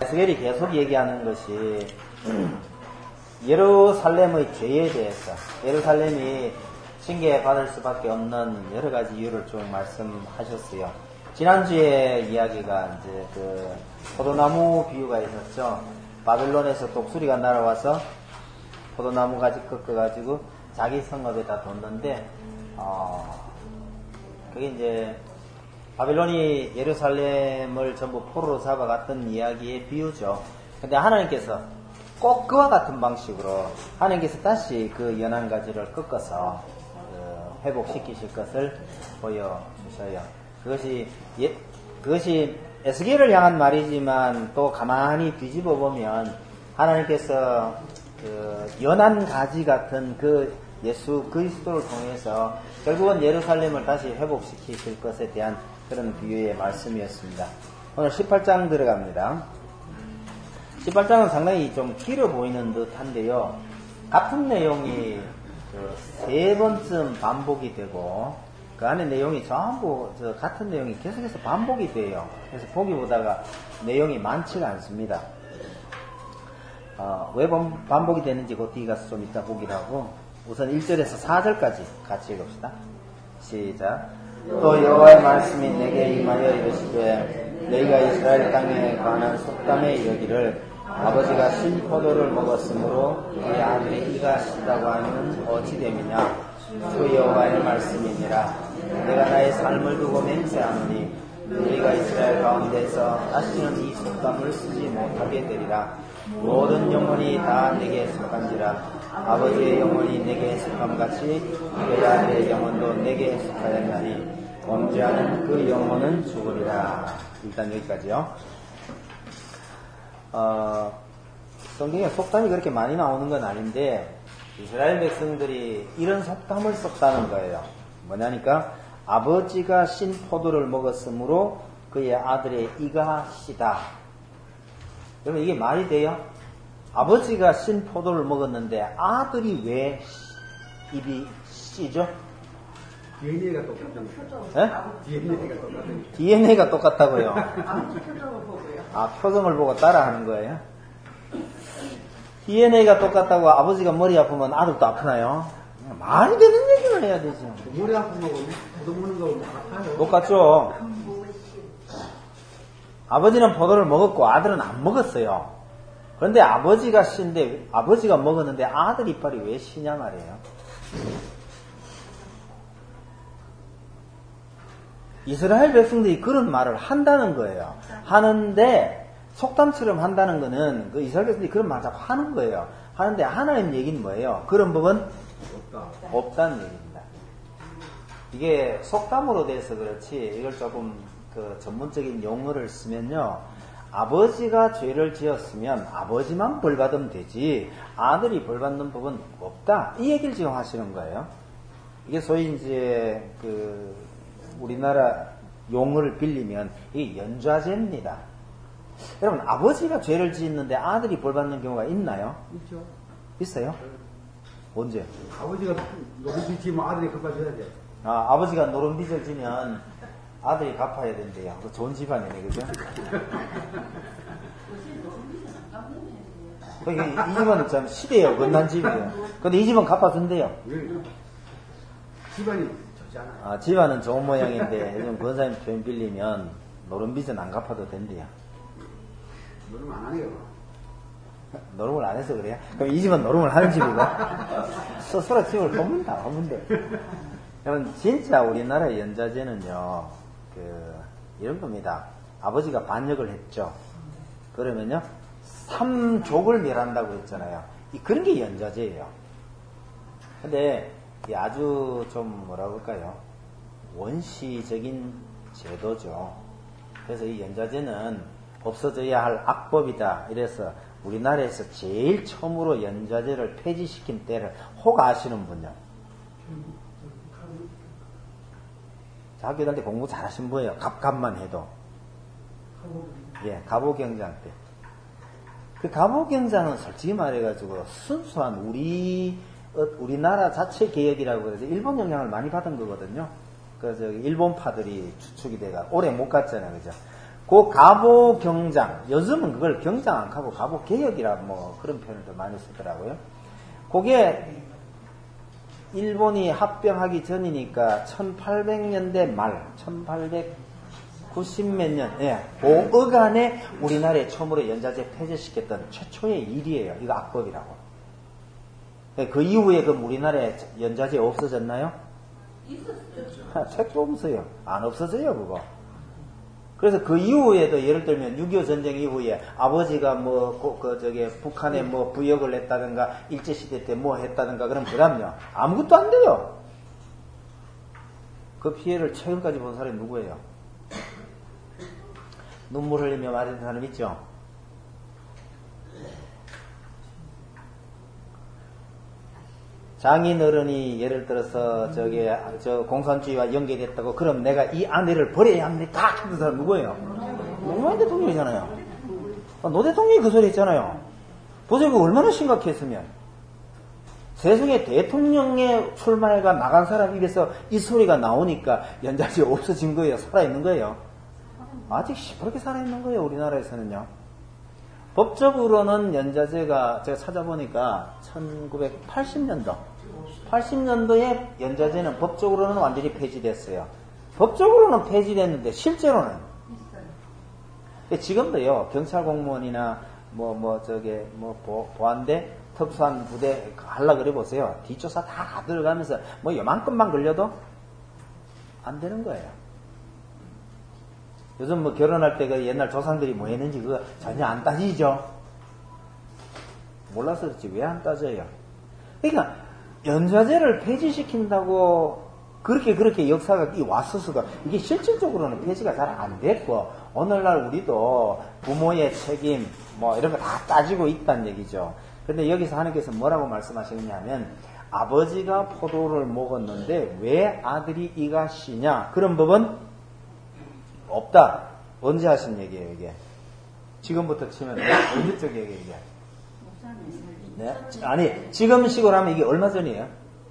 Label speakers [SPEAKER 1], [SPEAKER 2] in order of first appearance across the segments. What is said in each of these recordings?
[SPEAKER 1] 에스겔이 계속 얘기하는 것이 예루살렘의 죄에 대해서, 예루살렘이 징계받을 수밖에 없는 여러 가지 이유를 쭉 말씀하셨어요. 지난주에 이야기가 이제 그 포도나무 비유가 있었죠. 바빌론에서 독수리가 날아와서 포도나무 가지 꺾어가지고 자기 성읍에다 뒀는데, 그게 이제 바빌론이 예루살렘을 전부 포로로 잡아갔던 이야기의 비유죠. 근데 하나님께서 꼭 그와 같은 방식으로 하나님께서 다시 그 연한 가지를 꺾어서 회복시키실 것을 보여주셔요. 그것이 에스겔을 향한 말이지만 또 가만히 뒤집어 보면 하나님께서 그 연한 가지 같은 그 예수 그리스도를 통해서 결국은 예루살렘을 다시 회복시키실 것에 대한 그런 비유의 말씀이었습니다. 오늘 18장 들어갑니다. 18장은 상당히 좀 길어 보이는 듯 한데요. 같은 내용이 세 번쯤 반복이 되고 그 안에 내용이 전부 같은 내용이 계속해서 반복이 돼요. 그래서 보기 보다가 내용이 많지가 않습니다. 왜 반복이 되는지 그 뒤에 가서 좀 이따 보기로 하고 우선 1절에서 4절까지 같이 읽읍시다. 시작. 또 여호와의 말씀이 내게 임하여 이르시되 너희가 이스라엘 땅에 관한 속담에 이르기를 아버지가 신 포도를 먹었으므로 그의 아들의 이가 시다고 하면 어찌 됨이냐. 주 여호와의 말씀이니라. 내가 나의 삶을 두고 맹세하노니 너희가 이스라엘 가운데서 다시는 이 속담을 쓰지 못하게 되리라. 모든 영혼이 다 내게 속한지라. 아버지의 영혼이 내게 속함같이 그의 아들의 영혼도 내게 속하였나니 범죄하는 그 영혼은 죽으리라. 일단 여기까지요. 성경에 속담이 그렇게 많이 나오는 건 아닌데 이스라엘 백성들이 이런 속담을 썼다는 거예요. 뭐냐니까 아버지가 신 포도를 먹었으므로 그의 아들의 이가 시다. 여러분 이게 말이 돼요? 아버지가 신 포도를 먹었는데 아들이 왜 입이 씨죠?
[SPEAKER 2] DNA가 똑같다고요.
[SPEAKER 1] DNA가 똑같다고요.
[SPEAKER 3] 아버지 표정을 보고요.
[SPEAKER 1] 표정을 보고 따라하는 거예요? DNA가 똑같다고 아버지가 머리 아프면 아들도 아프나요? 말이 되는 얘기를 해야 되죠.
[SPEAKER 2] 머리 아픈 거고 포도 먹는 거고 같아요.
[SPEAKER 1] 똑같죠. 아버지는 포도를 먹었고 아들은 안 먹었어요. 그런데 아버지가 신데 아버지가 먹었는데 아들 이빨이 왜 시냐 말이에요. 이스라엘 백성들이 그런 말을 한다는 거예요. 하는데 속담처럼 한다는 거는 그 이스라엘 백성들이 그런 말 자꾸 하는 거예요. 하는데 하나님 얘기는 뭐예요? 그런 법은 없다는 얘기입니다. 이게 속담으로 돼서 그렇지 이걸 조금 그 전문적인 용어를 쓰면요. 아버지가 죄를 지었으면 아버지만 벌받으면 되지 아들이 벌받는 법은 없다. 이 얘기를 지금 하시는 거예요. 이게 소위 이제 그 우리나라 용어를 빌리면 이게 연좌제입니다. 여러분 아버지가 죄를 짓는데 아들이 벌받는 경우가 있나요?
[SPEAKER 2] 있죠.
[SPEAKER 1] 있어요? 언제?
[SPEAKER 2] 아버지가 노릇이 지면 아들이 갚아줘야 돼.
[SPEAKER 1] 아버지가 노름빚을 지면 아들이 갚아야 된대요. 좋은 집안이네, 그죠? 이 집은 참 시대에 어긋난 집이에요. 근데 이 집은 갚아준대요.
[SPEAKER 2] 집안이 좋잖아.
[SPEAKER 1] 집안은 좋은 모양인데 요즘 권사님 표현 빌리면 노름빚은 안 갚아도 된대요.
[SPEAKER 2] 노름 안 하네요.
[SPEAKER 1] 노름을 안 해서 그래요? 그럼 이 집은 노름을 하는 집이고 스스로 집을 허문데. 여러분 진짜 우리나라 연좌제는요. 이런 겁니다. 아버지가 반역을 했죠. 그러면요 3족을 멸한다고 했잖아요. 그런 게 연좌제예요. 근데 아주 좀 뭐라고 할까요? 원시적인 제도죠. 그래서 이 연좌제는 없어져야 할 악법이다. 이래서 우리나라에서 제일 처음으로 연좌제를 폐지시킨 때를 혹 아시는 분요. 학교 다닐 때 공부 잘하신 분이에요. 갑갑만 해도. 예, 갑오경장 때. 그 갑오경장은 솔직히 말해가지고 순수한 우리나라 자체 개혁이라고 그래서 일본 영향을 많이 받은 거거든요. 그래서 일본파들이 주축이 돼가 오래 못 갔잖아요, 그죠? 그 가보경장, 요즘은 그걸 경장 안 하고 가보개혁이라 뭐 그런 표현을 더 많이 쓰더라고요. 그게 일본이 합병하기 전이니까 1800년대 말, 1890몇 년, 예, 그 어간에 우리나라에 처음으로 연자제 폐지시켰던 최초의 일이에요. 이거 악법이라고. 그 이후에 그럼 우리나라에 연자제 없어졌나요? 있었어요. 책도 없어요. 안 없어져요, 그거. 그래서 그 이후에도 예를 들면 6.25 전쟁 이후에 아버지가 북한에 뭐 부역을 했다든가 일제시대 때 뭐 했다든가 그럼 그다음요. 아무것도 안 돼요. 그 피해를 최근까지 본 사람이 누구예요? 눈물 흘리며 말하는 사람 있죠? 장인어른이 예를 들어서 저 공산주의와 연계됐다고 그럼 내가 이 아내를 버려야 합니까? 하는 사람 누구예요? 노무현 대통령이잖아요. 노 대통령이 그 소리 했잖아요. 도대체 그 얼마나 심각했으면 세상에 대통령의 출마해가 나간 사람 입에서 이 소리가 나오니까 연자제 없어진 거예요? 살아있는 거예요? 아직 시퍼렇게 살아있는 거예요. 우리나라에서는요. 법적으로는 연자제가 제가 찾아보니까 1980년도에 연자제는 법적으로는 완전히 폐지됐어요. 법적으로는 폐지됐는데 실제로는 지금도요 경찰 공무원이나 보안대 특수한 부대 하려 그래 보세요. 뒷조사 다 들어가면서 뭐 요만큼만 걸려도 안 되는 거예요. 요즘 뭐 결혼할 때 그 옛날 조상들이 뭐 했는지 그거 전혀 안 따지죠. 몰라서 그렇지 왜 안 따져요. 그러니까 연좌제를 폐지시킨다고 그렇게 역사가 왔었어가 이게 실질적으로는 폐지가 잘 안 됐고 오늘날 우리도 부모의 책임 뭐 이런 거 다 따지고 있다는 얘기죠. 그런데 여기서 하나님께서 뭐라고 말씀하시느냐면 아버지가 포도를 먹었는데 왜 아들이 이가 쉬냐 그런 법은 없다. 언제 하신 얘기예요, 이게? 지금부터 치면 어느 쪽 얘기예요, 이게? 네? 아니, 지금 식으로 하면 이게 얼마 전이에요?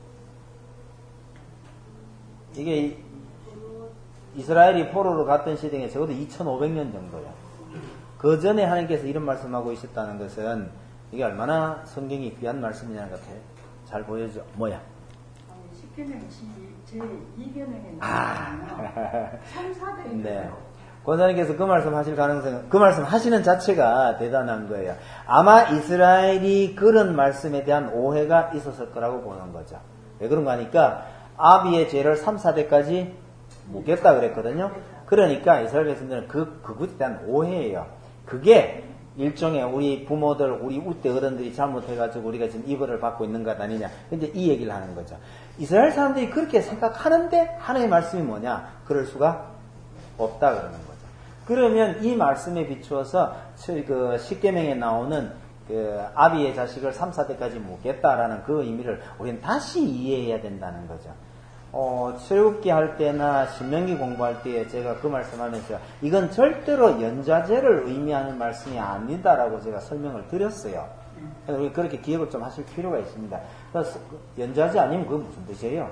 [SPEAKER 1] 이게 이스라엘이 포로로 갔던 시대에 적어도 2500년 정도예요. 그 전에 하나님께서 이런 말씀하고 있었다는 것은 이게 얼마나 성경이 귀한 말씀이냐는 것 같아요. 잘 보여줘. 뭐야?
[SPEAKER 3] 십계명 제2계명에 나오잖아요. 3, 4대
[SPEAKER 1] 네. 권사님께서 그 말씀 하실 가능성은, 그 말씀 하시는 자체가 대단한 거예요. 아마 이스라엘이 그런 말씀에 대한 오해가 있었을 거라고 보는 거죠. 왜 그런가 하니까, 아비의 죄를 3, 4대까지 묻겠다 그랬거든요. 그러니까 이스라엘 백성들은 그것에 대한 오해예요. 그게 일종의 우리 부모들, 우리 우대 어른들이 잘못해가지고 우리가 지금 이벌을 받고 있는 것 아니냐. 근데 이 얘기를 하는 거죠. 이스라엘 사람들이 그렇게 생각하는데 하나님의 말씀이 뭐냐? 그럴 수가 없다 그러는 거죠. 그러면 이 말씀에 비추어서 그 십계명에 나오는 그 아비의 자식을 3, 4대까지 묻겠다라는 그 의미를 우리는 다시 이해해야 된다는 거죠. 출애굽기 할 때나 신명기 공부할 때에 제가 그 말씀하면서 이건 절대로 연좌제를 의미하는 말씀이 아니다라고 제가 설명을 드렸어요. 그래서 우리 그렇게 기억을 좀 하실 필요가 있습니다. 그래서 연좌제 아니면 그게 무슨 뜻이에요?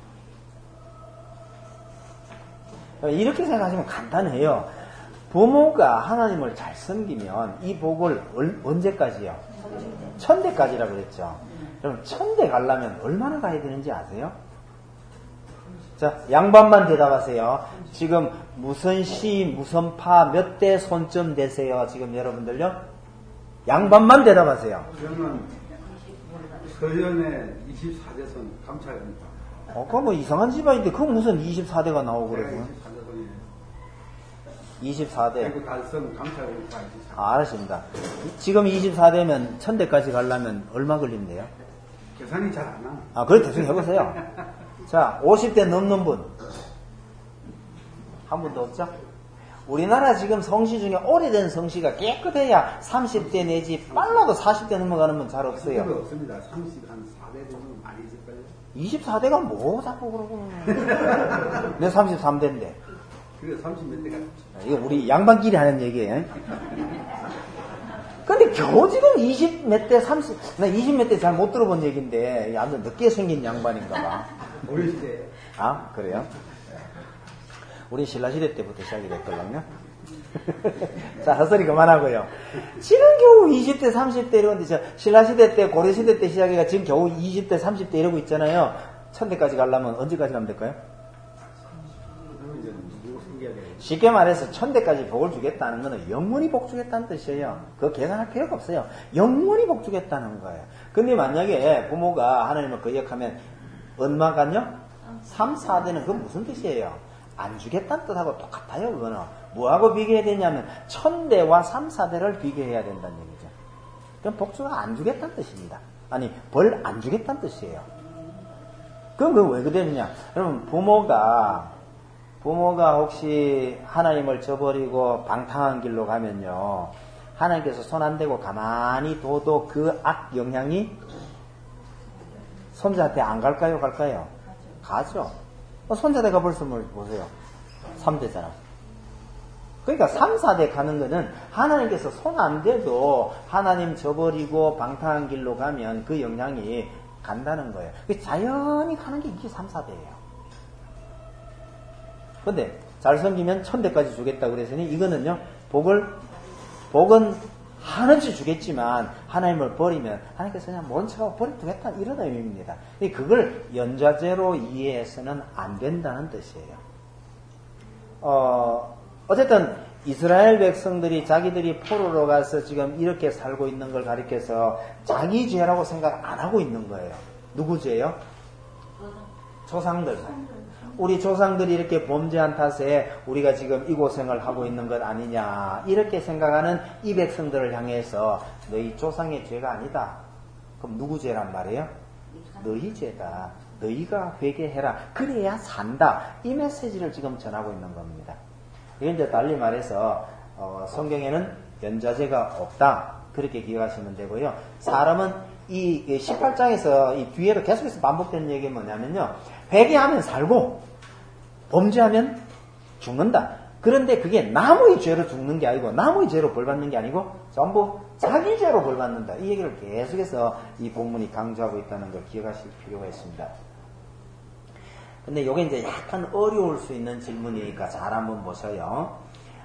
[SPEAKER 1] 이렇게 생각하시면 간단해요. 부모가 하나님을 잘 섬기면 이 복을 언제까지요? 천대까지라고 그랬죠. 그럼 천대 가려면 얼마나 가야 되는지 아세요? 자, 양반만 대답하세요. 지금 무슨 시, 무슨 파, 몇 대 손쯤 되세요? 지금 여러분들요? 양반만 대답하세요.
[SPEAKER 2] 저는 서연의 24대선 감찰입니다.
[SPEAKER 1] 그거 뭐 이상한 집안인데 그거 무슨 24대가 나오고 그러고. 24대.
[SPEAKER 2] 대구 달성 감찰입니다.
[SPEAKER 1] 알았습니다. 지금 24대면 1000대까지 가려면 얼마 걸린대요?
[SPEAKER 2] 계산이 잘 안 나.
[SPEAKER 1] 그래 대충 해보세요. 자, 50대 넘는 분. 한 분도 없죠? 우리나라 지금 성시 중에 오래된 성시가 깨끗해야 30대 내지 빨라도 40대 넘어가는 분 잘 없어요.
[SPEAKER 2] 없습니다. 30, 한 4대 정도 많이 있을걸요?
[SPEAKER 1] 24대가 뭐 자꾸 그러고. 내 33대인데.
[SPEAKER 2] 그래, 30몇 대가.
[SPEAKER 1] 이거 우리 양반끼리 하는 얘기예요. 근데 겨우 지금 20 몇 대, 30, 나 20 몇 대 잘 못 들어본 얘기인데, 아주 늦게 생긴 양반인가 봐.
[SPEAKER 2] 우리 시대.
[SPEAKER 1] 그래요? 우리 신라시대 때부터 시작이 됐거든요. 자, 헛소리 그만하고요. 지금 겨우 20대, 30대 이러는데, 신라시대 때, 고려시대 때 시작해가 지금 겨우 20대, 30대 이러고 있잖아요. 천대까지 가려면 언제까지 가면 될까요? 쉽게 말해서 천대까지 복을 주겠다는 것은 영원히 복 주겠다는 뜻이에요. 그거 계산할 필요가 없어요. 영원히 복 주겠다는 거예요. 근데 만약에 부모가 하나님을 거역하면 얼마간요? 3, 4대는 그건 무슨 뜻이에요? 안 주겠다는 뜻하고 똑같아요. 그거는 뭐하고 비교해야 되냐면 천대와 3, 4대를 비교해야 된다는 얘기죠. 그럼 복주가 안 주겠다는 뜻입니다. 아니 벌 안 주겠다는 뜻이에요. 그럼 왜 그러느냐? 여러분 부모가 혹시 하나님을 저버리고 방탕한 길로 가면요, 하나님께서 손 안 대고 가만히 둬도 그 악 영향이 손자한테 안 갈까요? 갈까요? 가죠. 손자대가 벌써 뭘 보세요. 3대잖아. 그러니까 3, 4대 가는 거는 하나님께서 손 안 대도 하나님 저버리고 방탕한 길로 가면 그 영향이 간다는 거예요. 자연히 가는 게 이게 3, 4대예요. 근데 잘 섬기면 천대까지 주겠다 그랬으니 이거는요, 복은 한없이 주겠지만 하나님을 버리면 하나님께서 그냥 먼 척하고 버려두겠다 이런 의미입니다. 그걸 연좌제로 이해해서는 안 된다는 뜻이에요. 어쨌든 이스라엘 백성들이 자기들이 포로로 가서 지금 이렇게 살고 있는 걸 가리켜서 자기 죄라고 생각 안 하고 있는 거예요. 누구 죄요? 조상들. 우리 조상들이 이렇게 범죄한 탓에 우리가 지금 이 고생을 하고 있는 것 아니냐 이렇게 생각하는 이 백성들을 향해서 너희 조상의 죄가 아니다. 그럼 누구 죄란 말이에요? 너희 죄다. 너희가 회개해라. 그래야 산다. 이 메시지를 지금 전하고 있는 겁니다. 이건 이제 달리 말해서 성경에는 연좌제가 없다. 그렇게 기억하시면 되고요. 사람은 이 18장에서 이 뒤에도 계속해서 반복되는 얘기가 뭐냐면요, 회개하면 살고 범죄하면 죽는다. 그런데 그게 남의 죄로 죽는 게 아니고 남의 죄로 벌 받는 게 아니고 전부 자기 죄로 벌 받는다. 이 얘기를 계속해서 이 본문이 강조하고 있다는 걸 기억하실 필요가 있습니다. 근데 이게 이제 약간 어려울 수 있는 질문이니까 잘 한번 보셔요.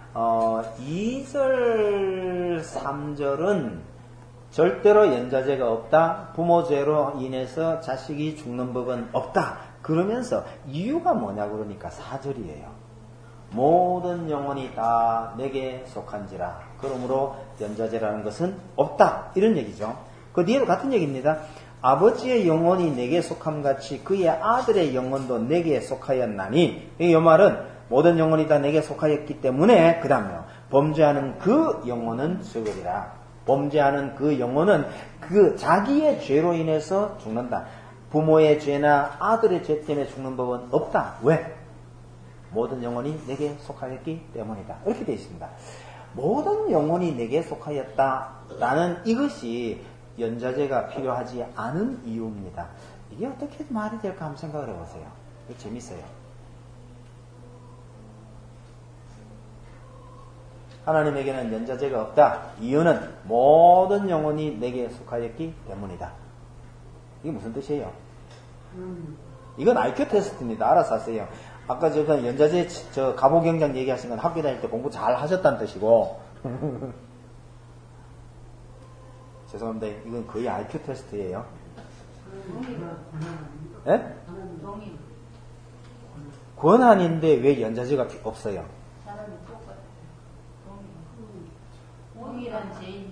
[SPEAKER 1] 2절, 3절은 절대로 연좌제가 없다. 부모죄로 인해서 자식이 죽는 법은 없다. 그러면서 이유가 뭐냐 그러니까 4절이에요. 모든 영혼이 다 내게 속한지라. 그러므로 연좌제라는 것은 없다. 이런 얘기죠. 그 뒤에도 같은 얘기입니다. 아버지의 영혼이 내게 속함같이 그의 아들의 영혼도 내게 속하였나니, 이 말은 모든 영혼이 다 내게 속하였기 때문에 그 다음에요, 범죄하는 그 영혼은 죽으리라. 범죄하는 그 영혼은 그 자기의 죄로 인해서 죽는다. 부모의 죄나 아들의 죄 때문에 죽는 법은 없다. 왜? 모든 영혼이 내게 속하였기 때문이다. 이렇게 되어 있습니다. 모든 영혼이 내게 속하였다라는 이것이 연좌제가 필요하지 않은 이유입니다. 이게 어떻게 말이 될까 한번 생각을 해보세요. 이거 재밌어요. 하나님에게는 연좌제가 없다. 이유는 모든 영혼이 내게 속하였기 때문이다. 이게 무슨 뜻이에요? 이건 IQ 테스트입니다. 알아서 하세요. 아까 제가 연좌제 가보경장 얘기하신 건 학교 다닐 때 공부 잘 하셨다는 뜻이고 죄송합니다. 이건 거의 IQ 테스트예요. 예? 권한인데 왜 연좌제가 없어요?
[SPEAKER 4] 동일한 죄인,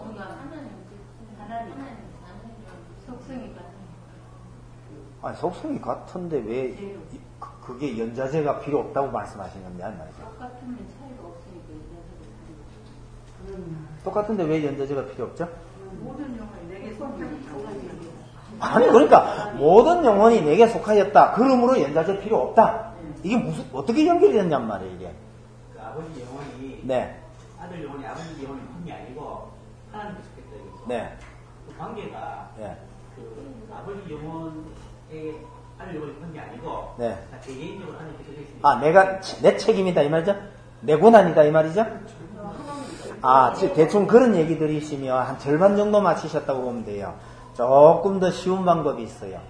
[SPEAKER 4] 하나님 속성이 같은.
[SPEAKER 1] 아니 속성이 같은데 왜 그게 연좌제가 필요 없다고 말씀하시는 건데 말이죠.
[SPEAKER 4] 똑같으면 차이가 없으니까 연좌제가.
[SPEAKER 1] 똑같은데 왜 연좌제가 필요 없죠?
[SPEAKER 3] 모든 영혼이 내게 속하였다.
[SPEAKER 1] 아니 그러니까 모든 영혼이 내게 속하였다. 그러므로 연좌제 필요 없다. 이게 무슨 어떻게 연결이 됐냔 말이에요 이게.
[SPEAKER 2] 그 아버지 영혼이
[SPEAKER 1] 네.
[SPEAKER 2] 아들 영혼이 아버지 영혼이 한 게 아니고 하나님께 속했다 이거죠.
[SPEAKER 1] 네.
[SPEAKER 2] 그 관계가
[SPEAKER 1] 네.
[SPEAKER 2] 그 아버지 영혼에 아들 영혼이 한 게 아니고
[SPEAKER 1] 네.
[SPEAKER 2] 개인적으로 하나님께 속했습니다.
[SPEAKER 1] 아 내가 내 책임이다 이 말이죠? 내 고난이다 이 말이죠? 아 대충 그런 얘기들이시면 한 절반 정도 맞히셨다고 보면 돼요. 조금 더 쉬운 방법이 있어요.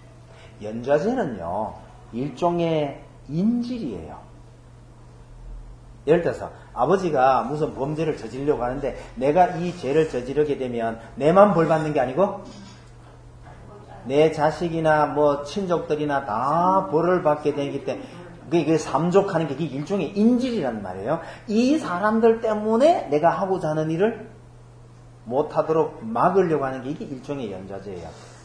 [SPEAKER 1] 연좌제는요 일종의 인질이에요. 예를 들어서 아버지가 무슨 범죄를 저지르려고 하는데 내가 이 죄를 저지르게 되면 내만 벌 받는 게 아니고 내 자식이나 뭐 친족들이나 다 벌을 받게 되기 때문에 그게 삼족하는 게 일종의 인질이란 말이에요. 이 사람들 때문에 내가 하고자 하는 일을 못하도록 막으려고 하는 게 이게 일종의 연좌제예요.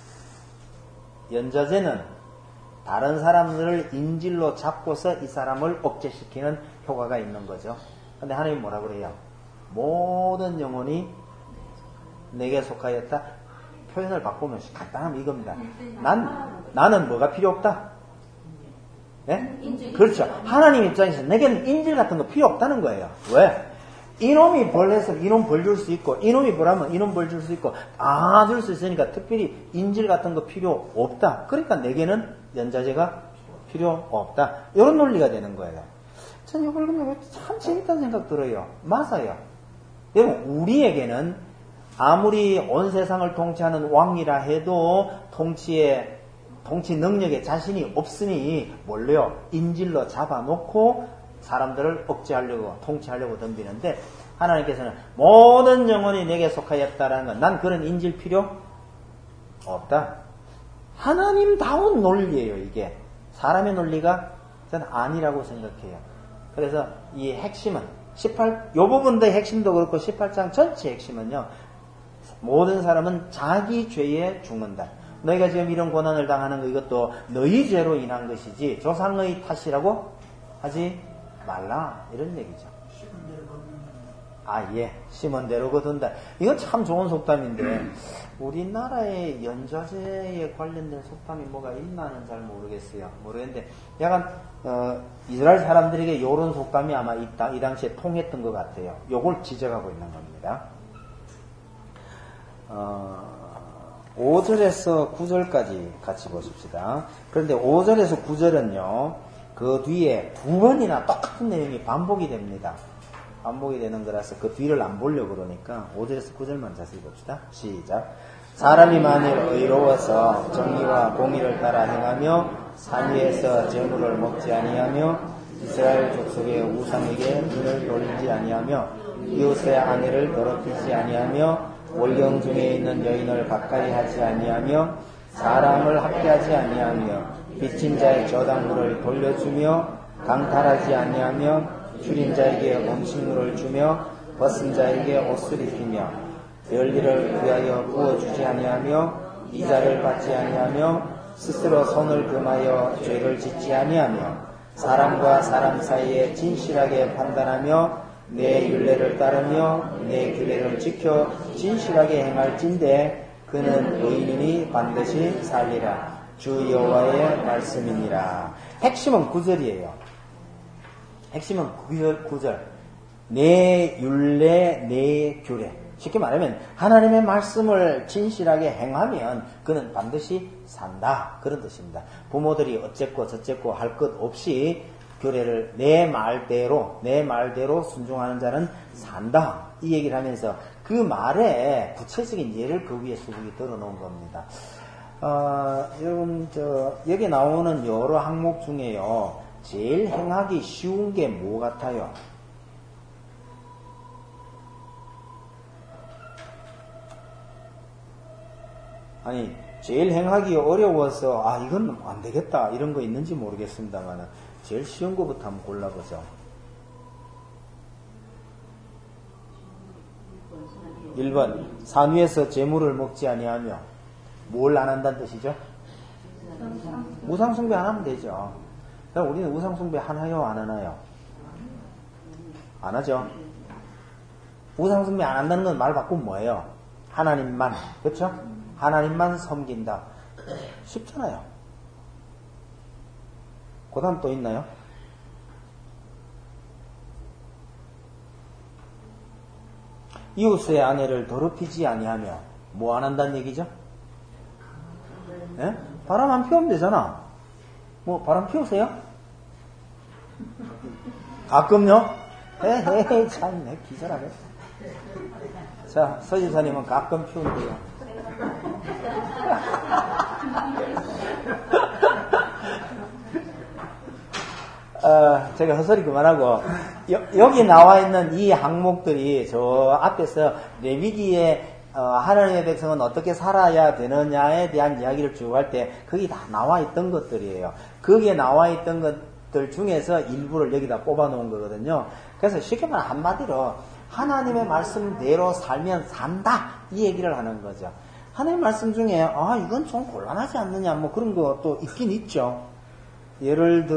[SPEAKER 1] 연좌제는 다른 사람들을 인질로 잡고서 이 사람을 억제시키는 효과가 있는 거죠. 근데 하나님이 뭐라 그래요? 모든 영혼이 내게 속하였다. 표현을 바꾸면 간단하면 이겁니다. 나는 뭐가 필요 없다? 네? 그렇죠. 하나님 입장에서 내게는 인질 같은 거 필요 없다는 거예요. 왜? 이놈이 벌해서 이놈 벌 줄 수 있고, 이놈이 벌하면 이놈 벌 줄 수 있고, 다 줄 수 있으니까 특별히 인질 같은 거 필요 없다. 그러니까 내게는 연좌제가 필요 없다. 이런 논리가 되는 거예요. 전 이걸 보면 참 재밌다는 생각 들어요. 맞아요. 여러분, 우리에게는 아무리 온 세상을 통치하는 왕이라 해도 통치 능력에 자신이 없으니 몰래요. 인질로 잡아놓고 사람들을 억제하려고 통치하려고 덤비는데 하나님께서는 모든 영혼이 내게 속하였다라는 건 난 그런 인질 필요 없다. 하나님다운 논리예요. 이게 사람의 논리가 저는 아니라고 생각해요. 그래서 이 핵심은 요 부분의 핵심도 그렇고 18장 전체 핵심은요. 모든 사람은 자기 죄에 죽는다. 너희가 지금 이런 고난을 당하는 거 이것도 너희 죄로 인한 것이지 조상의 탓이라고 하지 말라. 이런 얘기죠. 예. 심은 대로 거둔다. 이건 참 좋은 속담인데 우리나라의 연좌제에 관련된 속담이 뭐가 있나는 잘 모르겠어요. 모르겠는데 약간 이스라엘 사람들에게 이런 속담이 아마 이 당시에 통했던 것 같아요. 요걸 지적하고 있는 겁니다. 5절에서 9절까지 같이 보십시다. 그런데 5절에서 9절은요, 그 뒤에 두 번이나 똑같은 내용이 반복이 됩니다. 반복이 되는 거라서 그 뒤를 안 보려고 그러니까 5절에서 9절만 자세히 봅시다. 시작. 사람이 만일 의로워서 정의와 공의를 따라 행하며 산 위에서 재물을 먹지 아니하며 이스라엘 족속의 우상에게 눈을 돌리지 아니하며 이웃의 아내를 더럽히지 아니하며 월경 중에 있는 여인을 가까이 하지 아니하며 사람을 학대하지 아니하며 빚진 자의 저당물을 돌려주며 강탈하지 아니하며 줄인 자에게 음식물을 주며 벗은 자에게 옷을 입히며 별일을 위하여 부어주지 아니하며 이자를 받지 아니하며 스스로 손을 금하여 죄를 짓지 아니하며 사람과 사람 사이에 진실하게 판단하며 내 율례를 따르며 내 규례를 지켜 진실하게 행할진대 그는 의인이니 반드시 살리라. 주 여호와의 말씀이니라. 핵심은 9절이에요. 핵심은 9절. 내 율례, 내 규례. 쉽게 말하면 하나님의 말씀을 진실하게 행하면 그는 반드시 산다. 그런 뜻입니다. 부모들이 어쨌고 저쨌고 할 것 없이 규례를 내 말대로 순종하는 자는 산다. 이 얘기를 하면서 그 말에 구체적인 예를 그 위에 수북이 들어놓은 겁니다. 여러분, 여기 나오는 여러 항목 중에요. 제일 행하기 쉬운 게 뭐 같아요? 아니, 제일 행하기 어려워서, 이건 안 되겠다. 이런 거 있는지 모르겠습니다만, 제일 쉬운 거부터 한번 골라보죠. 1번, 산 위에서 재물을 먹지 아니하며, 뭘 안 한다는 뜻이죠? 우상숭배 안 하면 되죠. 그럼 우리는 우상숭배 하나요, 안 하나요? 안 하죠. 우상숭배 안 한다는 건 말 바꾸면 뭐예요? 하나님만, 그렇죠? 하나님만 섬긴다. 쉽잖아요. 그 다음 또 있나요? 이웃의 아내를 더럽히지 아니하며 뭐 안 한다는 얘기죠? 네? 바람 안 피우면 되잖아. 뭐 바람 피우세요? 가끔요? 에헤이 참 기절하네. 자, 서지사님은 가끔 피운대요. 제가 헛소리 그만하고, 여기 나와 있는 이 항목들이 저 앞에서 레위기에 하나님의 백성은 어떻게 살아야 되느냐에 대한 이야기를 쭉 할 때, 거기 다 나와 있던 것들이에요. 거기에 나와 있던 것들 중에서 일부를 여기다 꼽아 놓은 거거든요. 그래서 쉽게 말하면 한마디로, 하나님의 말씀대로 살면 산다! 이 얘기를 하는 거죠. 하나님의 말씀 중에, 이건 좀 곤란하지 않느냐, 뭐 그런 것도 있긴 있죠. 예를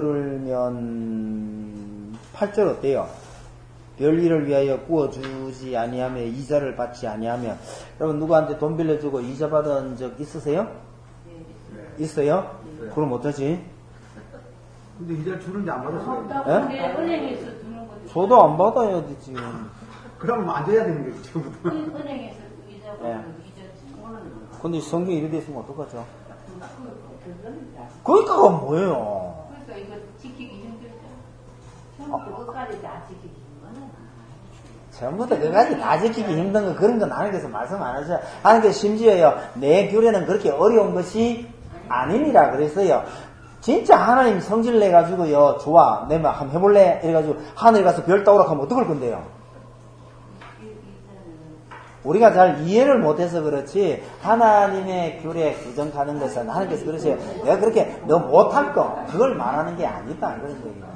[SPEAKER 1] 들면 8절 어때요? 별일을 위하여 구워주지 아니하며 이자를 받지 아니하며. 여러분 누구한테 돈 빌려주고 이자 받은 적 있으세요?
[SPEAKER 3] 네.
[SPEAKER 1] 있어요?
[SPEAKER 5] 네.
[SPEAKER 1] 그럼 어떠지?
[SPEAKER 5] 근데 이자를 주는데 안 받았어요.
[SPEAKER 4] 네, 은행에서 주는 거죠.
[SPEAKER 1] 저도 안 받아요 지금.
[SPEAKER 5] 그러면 안 돼야 되는 거지, 지금부터.
[SPEAKER 4] 은행에서 이자
[SPEAKER 1] 예.
[SPEAKER 4] 받는 이자 주는
[SPEAKER 1] 근데 성경이 이렇게 있으면 어떡하죠?
[SPEAKER 3] 그거는
[SPEAKER 1] 그러니까 뭐예요?
[SPEAKER 4] 그러니까 이거 지키기 힘들죠.
[SPEAKER 3] 처음부터 끝까지 다 지키기 힘든
[SPEAKER 1] 처음부터 끝까지 다 지키기 힘든 거 그런 건 하나님께서 말씀 안 하셔요. 하나님께서 심지어요 내 규례는 그렇게 어려운 것이 아니니라 그랬어요. 진짜 하나님 성질 내가지고요 좋아 내 말 한번 해볼래? 이래가지고 하늘에 가서 별 따오라 하면 어떡할 건데요? 우리가 잘 이해를 못해서 그렇지 하나님의 규례 규정하는 것은 하나님께서 그러세요. 내가 그렇게 너 못할 거 그걸 말하는 게 아니다 그런 얘기예요.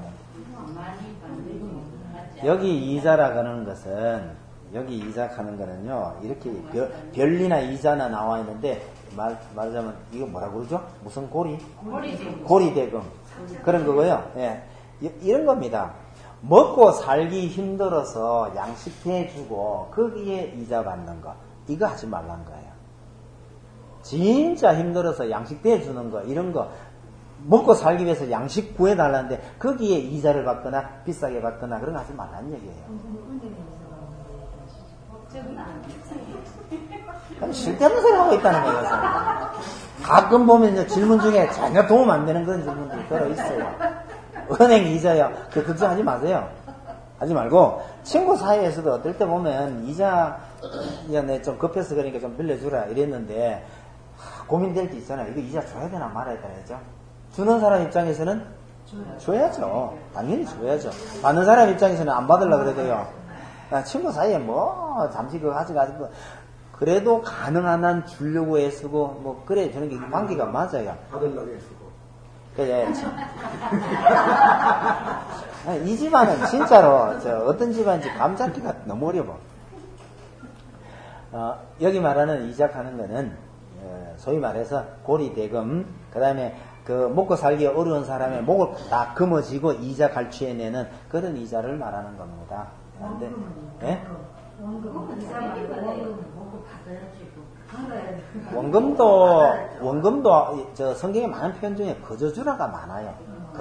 [SPEAKER 1] 여기 이자라고 하는 것은 여기 이자하는 거는요 이렇게 별리나 이자나 나와 있는데 말하자면 이거 뭐라고 그러죠? 무슨 고리대금 그런 거고요. 예. 이런 겁니다. 먹고 살기 힘들어서 양식해주고 거기에 이자 받는 거 이거 하지 말란 거예요. 진짜 힘들어서 양식해주는 거 이런 거 먹고 살기 위해서 양식 구해달라는데 거기에 이자를 받거나 비싸게 받거나 그런 거 하지 말라는 얘기예요. 실대로 생각하고 있다는 거예요. 가끔 보면 이제 질문 중에 전혀 도움 안 되는 그런 질문들이 들어있어요. 은행 이자요. 그 걱정하지 마세요. 하지 말고 친구 사이에서도 어떨 때 보면 이자 내 좀 급해서 그러니까 좀 빌려주라 이랬는데 고민될 때 있잖아요. 이거 이자 줘야 되나 말아야 되나죠? 주는 사람 입장에서는 줘야죠. 당연히 줘야죠. 받는 사람 입장에서는 안 받으려고 그래도요. 친구 사이에 뭐 잠시 그거 하지 가지고 그래도 가능한 한 주려고 애쓰고 뭐 그래 주는 게 관계가 맞아요.
[SPEAKER 5] 받으려고 애쓰고.
[SPEAKER 1] 그래. 이 집안은 진짜로 어떤 집안인지 감잡기가 너무 어려워. 여기 말하는 이자하는 거는 소위 말해서 고리대금 그 다음에 그 먹고 살기 어려운 사람의 목을 다 금어지고 이자 갈취해내는 그런 이자를 말하는 겁니다. 근데, 예? 원금도 저 성경에 많은 표현 중에 거저주라가 많아요.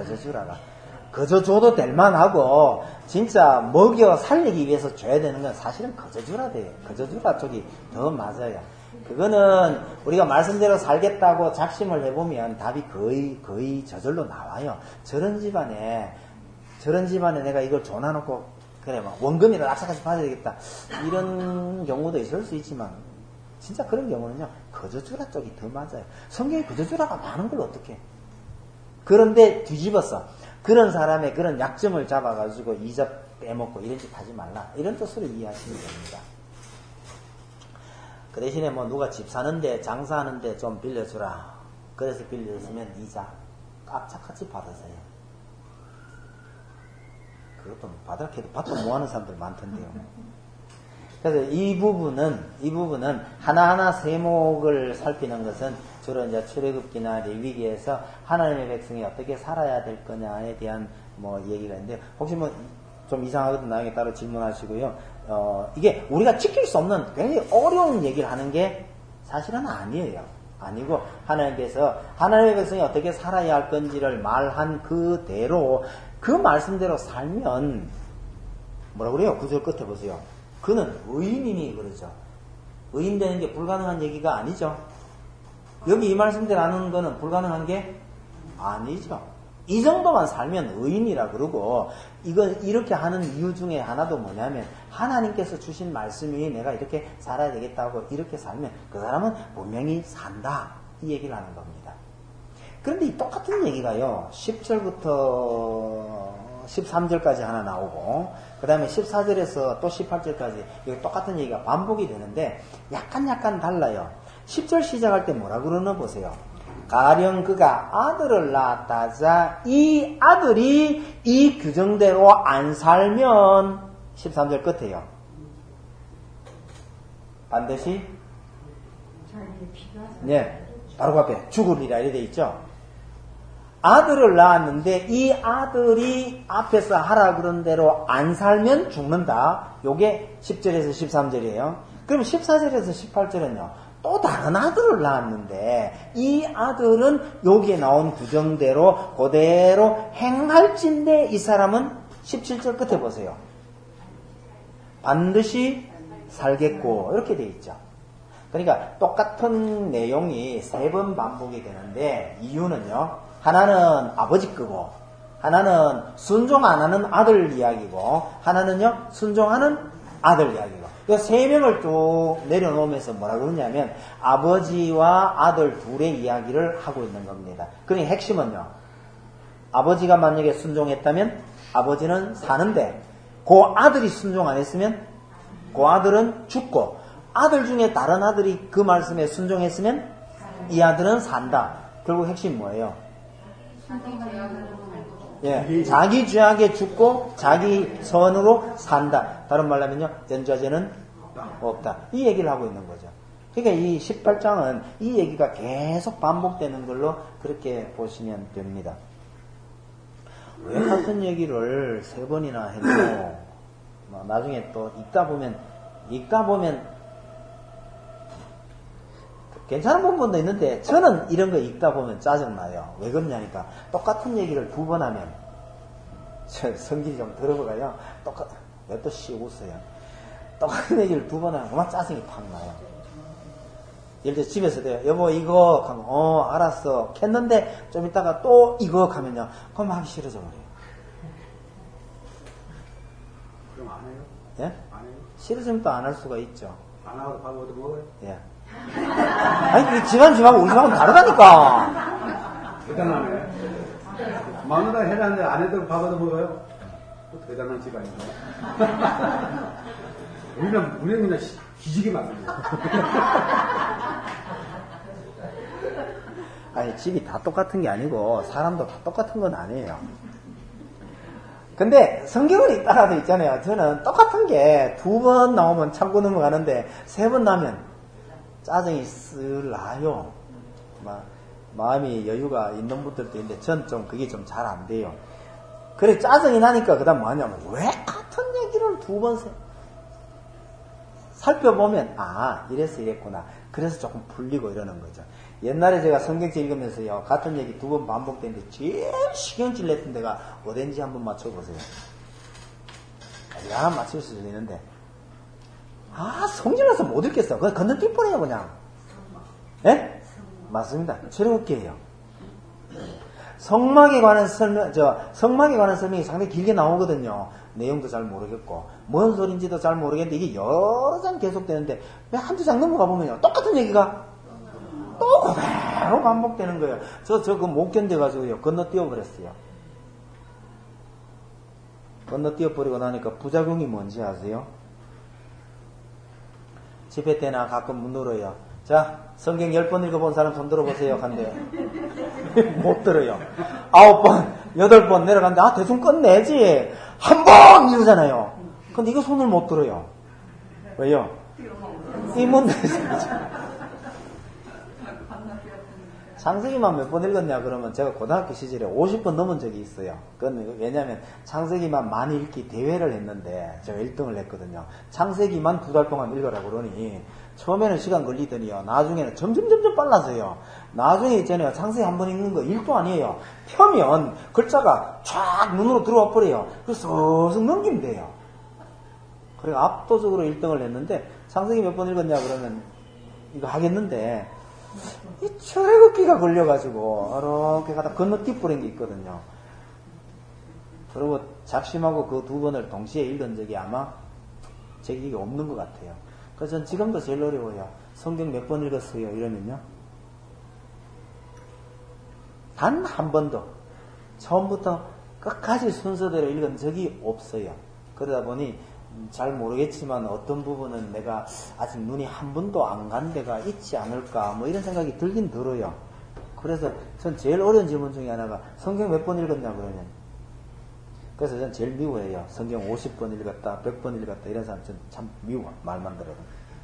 [SPEAKER 1] 거저줘도 될만하고 진짜 먹여 살리기 위해서 줘야 되는 건 사실은 거저주라 돼요. 거저주라 쪽이 더 맞아요. 그거는 우리가 말씀대로 살겠다고 작심을 해보면 답이 거의 저절로 나와요. 저런 집안에 내가 이걸 줘놔놓고 그래 막 원금이라 낙사까지 받아야 되겠다 이런 경우도 있을 수 있지만 진짜 그런 경우는요 거저주라 쪽이 더 맞아요. 성경에 거저주라가 많은 걸 어떡해. 그런데 뒤집어서 그런 사람의 그런 약점을 잡아가지고 이자 빼먹고 이런 짓 하지 말라 이런 뜻으로 이해하시면 됩니다. 그 대신에 뭐 누가 집 사는데 장사하는데 좀 빌려주라 그래서 빌려주면 이자 깝짝같이 받으세요. 그것도 받도 뭐하는 사람들 많던데요. 그래서 이 부분은 하나하나 세목을 살피는 것은 주로 이제 출애굽기나 레위기에서 하나님의 백성이 어떻게 살아야 될 거냐에 대한 뭐 얘기가 있는데 혹시 뭐 좀 이상하거든 나중에 따로 질문하시고요. 이게 우리가 지킬 수 없는 굉장히 어려운 얘기를 하는 게 사실은 아니에요. 아니고 하나님께서 하나님의 백성이 어떻게 살아야 할 건지를 말한 그대로 그 말씀대로 살면 뭐라고 그래요? 9절 끝에 보세요. 그는 의인이니 그러죠. 의인 되는 게 불가능한 얘기가 아니죠. 여기 이 말씀대로 하는 거는 불가능한 게 아니죠. 이 정도만 살면 의인이라 그러고 이건 이렇게 하는 이유 중에 하나도 뭐냐면 하나님께서 주신 말씀이 내가 이렇게 살아야 되겠다고 이렇게 살면 그 사람은 분명히 산다 이 얘기를 하는 겁니다. 그런데 이 똑같은 얘기가요, 10절부터 13절까지 하나 나오고, 그 다음에 14절에서 또 18절까지, 이거 똑같은 얘기가 반복이 되는데, 약간 달라요. 10절 시작할 때 뭐라 그러나 보세요. 가령 그가 아들을 낳았다자, 이 아들이 이 규정대로 안 살면, 13절 끝에요. 반드시, 네, 바로 그 앞에 죽으리라 이래 돼 있죠. 아들을 낳았는데 이 아들이 앞에서 하라 그런 대로 안 살면 죽는다. 요게 10절에서 13절이에요. 그럼 14절에서 18절은요. 또 다른 아들을 낳았는데 이 아들은 여기에 나온 규정대로 그대로 행할진데 이 사람은 17절 끝에 보세요. 반드시 살겠고 이렇게 돼 있죠. 그러니까 똑같은 내용이 3번 반복이 되는데 이유는요. 하나는 아버지 거고 하나는 순종 안 하는 아들 이야기고 하나는요. 순종하는 아들 이야기고 이 3명을 쭉 내려놓으면서 뭐라 그러냐면 아버지와 아들 둘의 이야기를 하고 있는 겁니다. 그러니 핵심은요. 아버지가 만약에 순종했다면 아버지는 사는데 그 아들이 순종 안 했으면 그 아들은 죽고 아들 중에 다른 아들이 그 말씀에 순종했으면 이 아들은 산다. 결국 핵심 뭐예요? 예, 자기 죄악에 죽고 자기 선으로 산다. 다른 말로 하면요. 전자죄는 없다. 이 얘기를 하고 있는 거죠. 그러니까 이 18장은 이 얘기가 계속 반복되는 걸로 그렇게 보시면 됩니다. 왜 같은 얘기를 3번이나 해도 나중에 또 읽다 보면 괜찮은 부분도 있는데 저는 이런 거 읽다 보면 짜증나요. 왜 그러냐니까 똑같은 얘기를 2번 하면 성질이 좀 들어가요. 왜 또 웃어요. 똑같은 얘기를 2번 하면 그만 짜증이 팍 나요. 예를 들어 집에서도 여보 이거 하면 알았어 캤는데 좀 이따가 또 이거 하면요. 그럼 하기 싫어져 버려요.
[SPEAKER 5] 그럼 안 해요?
[SPEAKER 1] 예?
[SPEAKER 5] 안 해요?
[SPEAKER 1] 싫어지면 또 안 할 수가 있죠.
[SPEAKER 5] 안 하고 밥 얻어 먹어요?
[SPEAKER 1] 예. 아니, 집안집하고 우리 집하고는 다르다니까.
[SPEAKER 5] 대단하네. 마누라 해놨는데 안 해도 밥 얻어 먹어요? 또 대단한 집안이네. 우리는 그냥 기지개 맞습니다.
[SPEAKER 1] 아니, 집이 다 똑같은 게 아니고, 사람도 다 똑같은 건 아니에요. 근데, 성경을 읽다가도 있잖아요. 저는 똑같은 게 2번 나오면 참고 넘어가는데, 3번 나면 짜증이 쓸 나요. 마음이 여유가 있는 분들도 있는데, 전 좀 그게 좀 잘 안 돼요. 그래, 짜증이 나니까, 그 다음 뭐 하냐면, 왜 같은 얘기를 2번 살펴보면, 이래서 이랬구나. 그래서 조금 풀리고 이러는 거죠. 옛날에 제가 성경책 읽으면서요, 같은 얘기 2번 반복되는데, 제일 신경질 냈던 데가 어딘지 한번 맞춰보세요. 하나 맞출 수도 있는데, 성질나서 못 읽겠어. 그냥 건너뛸 뻔해요, 그냥. 예? 맞습니다. 출애굽기예요. 성막에 관한 설명이 상당히 길게 나오거든요. 내용도 잘 모르겠고, 뭔 소린지도 잘 모르겠는데, 이게 여러 장 계속되는데, 왜 한두 장 넘어가 보면요, 똑같은 얘기가 또 그대로 반복되는 거예요. 그거 못 견뎌가지고요, 건너뛰어버렸어요. 건너뛰어버리고 나니까 부작용이 뭔지 아세요? 집회 때나 가끔 물어요. 자, 성경 10번 읽어본 사람 손 들어보세요. 한대요. 못 들어요. 9번, 8번 내려갔는데, 대충 끝내지. 한 번! 이러잖아요. 근데 이거 손을 못 들어요. 왜요? 이 문제에서. 창세기만 몇 번 읽었냐 그러면 제가 고등학교 시절에 50번 넘은 적이 있어요. 그건 왜냐면 창세기만 많이 읽기 대회를 했는데 제가 1등을 했거든요. 창세기만 2달 동안 읽으라 그러니 처음에는 시간 걸리더니요. 나중에는 점점 빨라져요. 나중에 있잖아요. 창세기 한 번 읽는 거 1도 아니에요. 펴면 글자가 쫙 눈으로 들어와 버려요. 그래서 서서 넘기면 돼요. 그리고 압도적으로 1등을 했는데 창세기 몇 번 읽었냐 그러면 이거 하겠는데 이 출애굽기가 걸려가지고 이렇게 가다 건너뛰어버린 게 있거든요. 그리고 작심하고 그 2번을 동시에 읽은 적이 아마 제 기억이 없는 것 같아요. 그래서 전 지금도 제일 어려워요. 성경 몇 번 읽었어요 이러면요. 단 한 번도 처음부터 끝까지 순서대로 읽은 적이 없어요. 그러다 보니 잘 모르겠지만 어떤 부분은 내가 아직 눈이 한 번도 안 간 데가 있지 않을까 뭐 이런 생각이 들긴 들어요. 그래서 전 제일 어려운 질문 중에 하나가 성경 몇 번 읽었냐 그러면, 그래서 전 제일 미워해요. 성경 50번 읽었다 100번 읽었다 이런 사람 전 참 미워, 말만 들어도.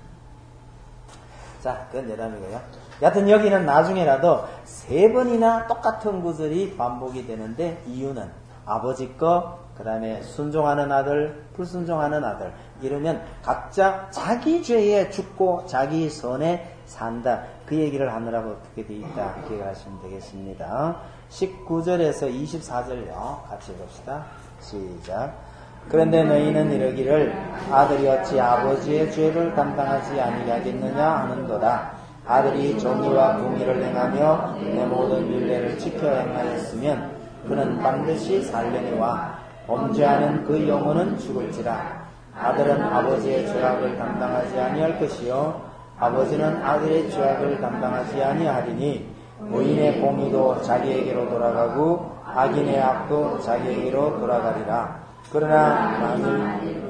[SPEAKER 1] 자, 그건 내담이고요. 여하튼 여기는 나중에라도 3번이나 똑같은 구절이 반복이 되는데, 이유는 아버지 거, 그 다음에 순종하는 아들, 불순종하는 아들, 이러면 각자 자기 죄에 죽고 자기 선에 산다, 그 얘기를 하느라고 어떻게 되어 있다 기억하시면 되겠습니다. 19절에서 24절요 같이 읽읍시다. 시작. 그런데 너희는 이러기를 아들이 어찌 아버지의 죄를 감당하지 아니하겠느냐 하는도다. 아들이 정의와 공의를 행하며 내 모든 율례를 지켜 행하였으면 그는 반드시 살려니와 범죄하는 그 영혼은 죽을지라. 아들은 아버지의 죄악을 감당하지 아니할 것이요 아버지는 아들의 죄악을 감당하지 아니하리니 의인의 공의도 자기에게로 돌아가고 악인의 악도 자기에게로 돌아가리라. 그러나 만일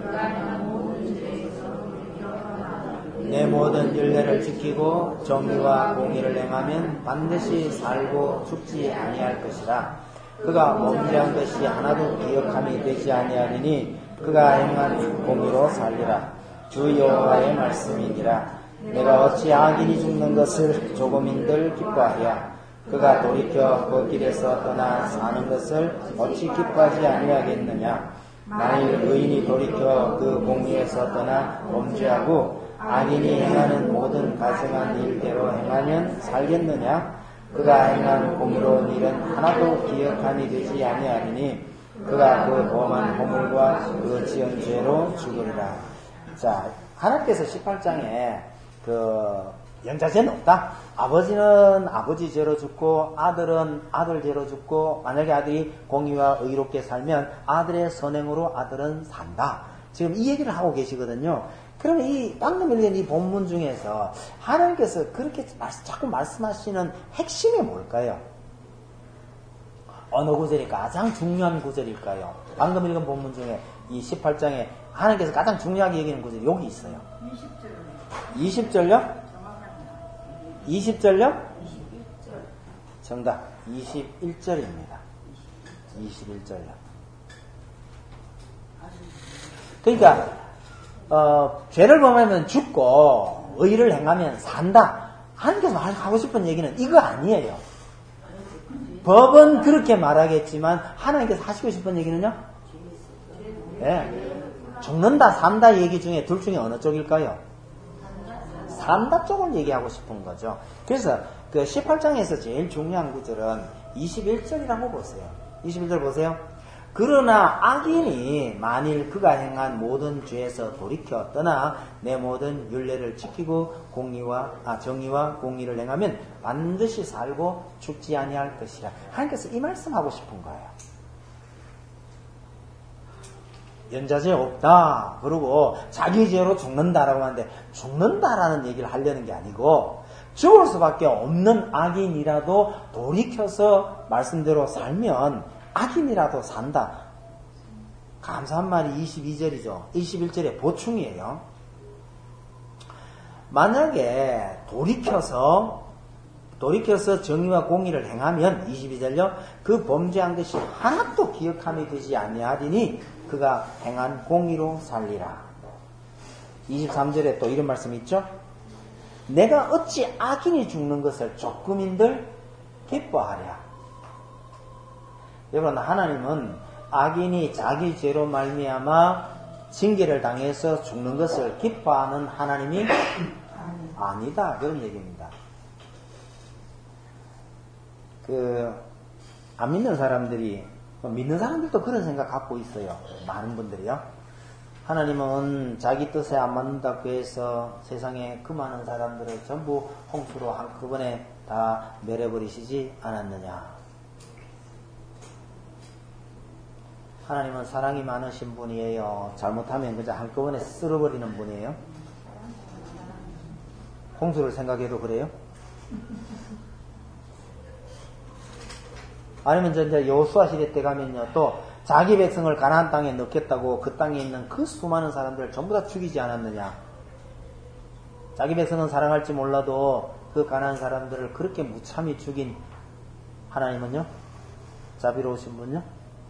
[SPEAKER 1] 내 모든 율례를 지키고 정의와 공의를 행하면 반드시 살고 죽지 아니할 것이라. 그가 범죄한 것이 하나도 기억함이 되지 아니하리니 그가 행한 공의로 살리라. 주 여호와의 말씀이니라. 내가 어찌 악인이 죽는 것을 조금인들 기뻐하랴. 그가 돌이켜 그 길에서 떠나 사는 것을 어찌 기뻐하지 아니하겠느냐. 만일 의인이 돌이켜 그 공의에서 떠나 범죄하고 악인이 행하는 모든 가증한 일대로 행하면 살겠느냐. 그가 행한 공의로운 일은 하나도 기억함이 되지 아니하리니 그가 그 범한 허물과 그 지은 죄로 죽으리라. 자, 하나님께서 18장에 영자죄는 없다. 아버지는 아버지 죄로 죽고 아들은 아들 죄로 죽고, 만약에 아들이 공의와 의롭게 살면 아들의 선행으로 아들은 산다. 지금 이 얘기를 하고 계시거든요. 그러면 이 방금 읽은 이 본문 중에서 하나님께서 그렇게 자꾸 말씀하시는 핵심이 뭘까요? 어느 구절이 가장 중요한 구절일까요? 방금 읽은 본문 중에 이 18장에 하나님께서 가장 중요하게 얘기하는 구절이 여기 있어요. 20절요? 20절요? 정답 21절입니다. 21절요. 그러니까 죄를 범하면 죽고 의를 행하면 산다. 하나님께서 하고 싶은 얘기는 이거 아니에요. 법은 그렇게 말하겠지만 하나님께서 하시고 싶은 얘기는요? 네. 죽는다 산다 얘기 중에 둘 중에 어느 쪽일까요? 산다 쪽을 얘기하고 싶은 거죠. 그래서 그 18장에서 제일 중요한 구절은 21절이라고 보세요. 21절 보세요. 그러나 악인이 만일 그가 행한 모든 죄에서 돌이켜 떠나 내 모든 율례를 지키고 정의와 공의를 행하면 반드시 살고 죽지 아니할 것이라. 하나님께서 이 말씀하고 싶은 거예요. 연자죄 없다. 그리고 자기 죄로 죽는다라고 하는데, 죽는다라는 얘기를 하려는 게 아니고 죽을 수밖에 없는 악인이라도 돌이켜서 말씀대로 살면 악인이라도 산다. 감사한 말이 22절이죠. 21절의 보충이에요. 만약에 돌이켜서 정의와 공의를 행하면 22절요. 그 범죄한 것이 하나도 기억함이 되지 아니하리니 그가 행한 공의로 살리라. 23절에 또 이런 말씀이 있죠. 내가 어찌 악인이 죽는 것을 조금인들 기뻐하랴. 여러분, 하나님은 악인이 자기 죄로 말미암아 징계를 당해서 죽는 것을 기뻐하는 하나님이 아니다. 그런 얘기입니다. 안 믿는 사람들이, 믿는 사람들도 그런 생각 갖고 있어요. 많은 분들이요. 하나님은 자기 뜻에 안 맞는다고 해서 세상에 그 많은 사람들을 전부 홍수로 한꺼번에 다 멸해버리시지 않았느냐. 하나님은 사랑이 많으신 분이에요. 잘못하면 그냥 한꺼번에 쓸어버리는 분이에요. 홍수를 생각해도 그래요? 아니면 이제 여호수아 시대 때 가면요, 또 자기 백성을 가나안 땅에 넣겠다고 그 땅에 있는 그 수많은 사람들을 전부 다 죽이지 않았느냐? 자기 백성은 사랑할지 몰라도 그 가나안 사람들을 그렇게 무참히 죽인 하나님은요, 자비로우신 분요?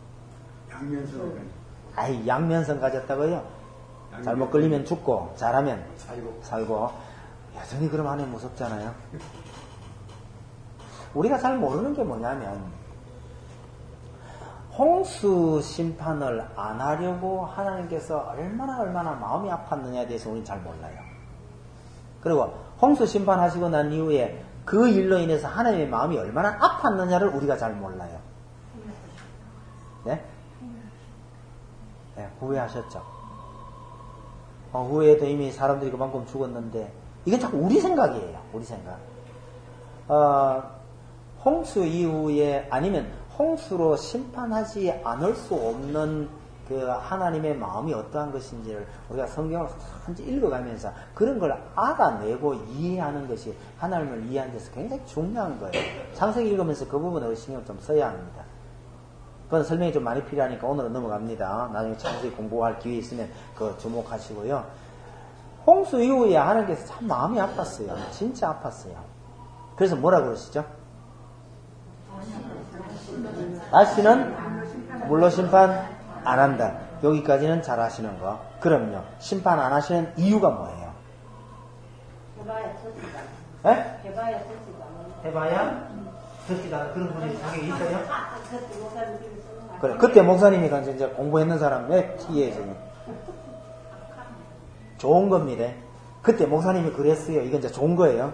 [SPEAKER 1] 양면성 가졌다고요? 잘못 걸리면 죽고 잘하면 살고. 여전히 그럼 하나님 무섭잖아요. 우리가 잘 모르는 게 뭐냐면 홍수 심판을 안 하려고 하나님께서 얼마나 마음이 아팠느냐에 대해서 우리는 잘 몰라요. 그리고 홍수 심판하시고 난 이후에 그 일로 인해서 하나님의 마음이 얼마나 아팠느냐를 우리가 잘 몰라요. 네? 네, 후회하셨죠. 후회해도 이미 사람들이 그만큼 죽었는데 이건 자꾸 우리 생각이에요. 우리 생각. 홍수 이후에 아니면 홍수로 심판하지 않을 수 없는 그 하나님의 마음이 어떠한 것인지를 우리가 성경을 한지 읽어가면서 그런 걸 알아내고 이해하는 것이 하나님을 이해하는 데서 굉장히 중요한 거예요. 창세기 읽으면서 그 부분을 신경 좀 써야 합니다. 그건 설명이 좀 많이 필요하니까 오늘은 넘어갑니다. 나중에 창세기 공부할 기회 있으면 그 주목하시고요. 홍수 이후에 하나님께서 참 마음이 아팠어요. 진짜 아팠어요. 그래서 뭐라고 그러시죠? 다시는 물로 심판 안 한다. 여기까지는 잘 하시는 거. 그럼요. 심판 안 하시는 이유가 뭐예요?
[SPEAKER 3] 해봐야 터지다.
[SPEAKER 1] 에?
[SPEAKER 3] 해봐야 터지다.
[SPEAKER 1] 해봐야 터지다. 그런 분이 자격이 있어요?
[SPEAKER 3] 그때 목사님들이 쓰는 거.
[SPEAKER 1] 그래. 그때 목사님이 이제 공부했는 사람 왜 이해해서 좋은 겁니다. 그때 목사님이 그랬어요. 이건 이제 좋은 거예요.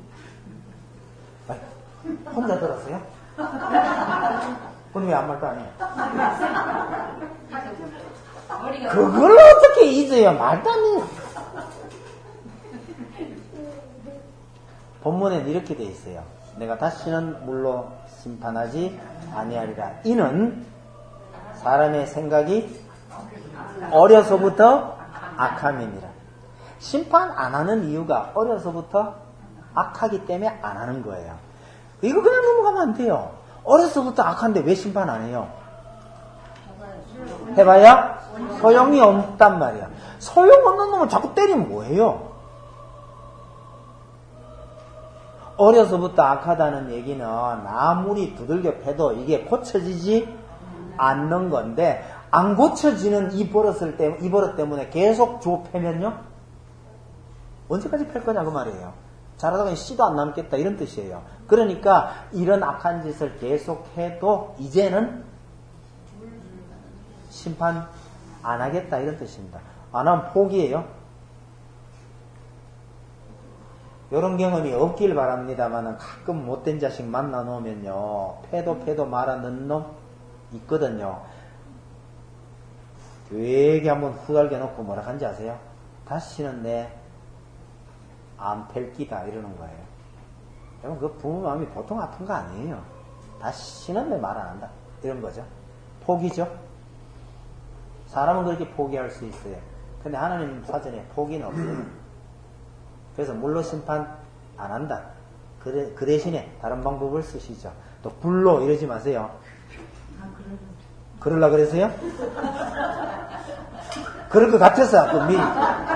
[SPEAKER 1] 혼자 들었어요? 그럼 왜 아무 말도 안 해요? 그걸 어떻게 잊어요? 말도 안 해요. 본문에는 이렇게 돼 있어요. 내가 다시는 물로 심판하지 아니하리라. 이는 사람의 생각이 어려서부터 악함이니라. 심판 안 하는 이유가 어려서부터 악하기 때문에 안 하는 거예요. 이거 그냥 넘어가면 안 돼요. 어려서부터 악한데 왜 심판 안 해요? 해봐야 소용이 없단 말이야. 소용없는 놈을 자꾸 때리면 뭐해요? 어려서부터 악하다는 얘기는 아무리 두들겨 패도 이게 고쳐지지 않는 건데, 안 고쳐지는 이 버릇 때문에 계속 주워 패면요? 언제까지 팰 거냐 그 말이에요. 잘하다가 씨도 안 남겠다 이런 뜻이에요. 그러니까 이런 악한 짓을 계속해도 이제는 심판 안 하겠다 이런 뜻입니다. 안 하면 포기해요. 이런 경험이 없길 바랍니다만 가끔 못된 자식 만나 놓으면요, 패도 말아넣는 놈 있거든요. 되게 한번 후달겨 놓고 뭐라 한지 아세요? 다시는 내 안 팰 끼다 이러는 거예요. 여러분, 그 부모 마음이 보통 아픈 거 아니에요. 다시는 내 말 안 한다 이런 거죠. 포기죠. 사람은 그렇게 포기할 수 있어요. 근데 하나님 사전에 포기는 없어요. 그래서 물로 심판 안 한다. 그 대신에 다른 방법을 쓰시죠. 또 불로 이러지 마세요. 그러려고 그랬어요? 그럴 것 같았어. 또 미리.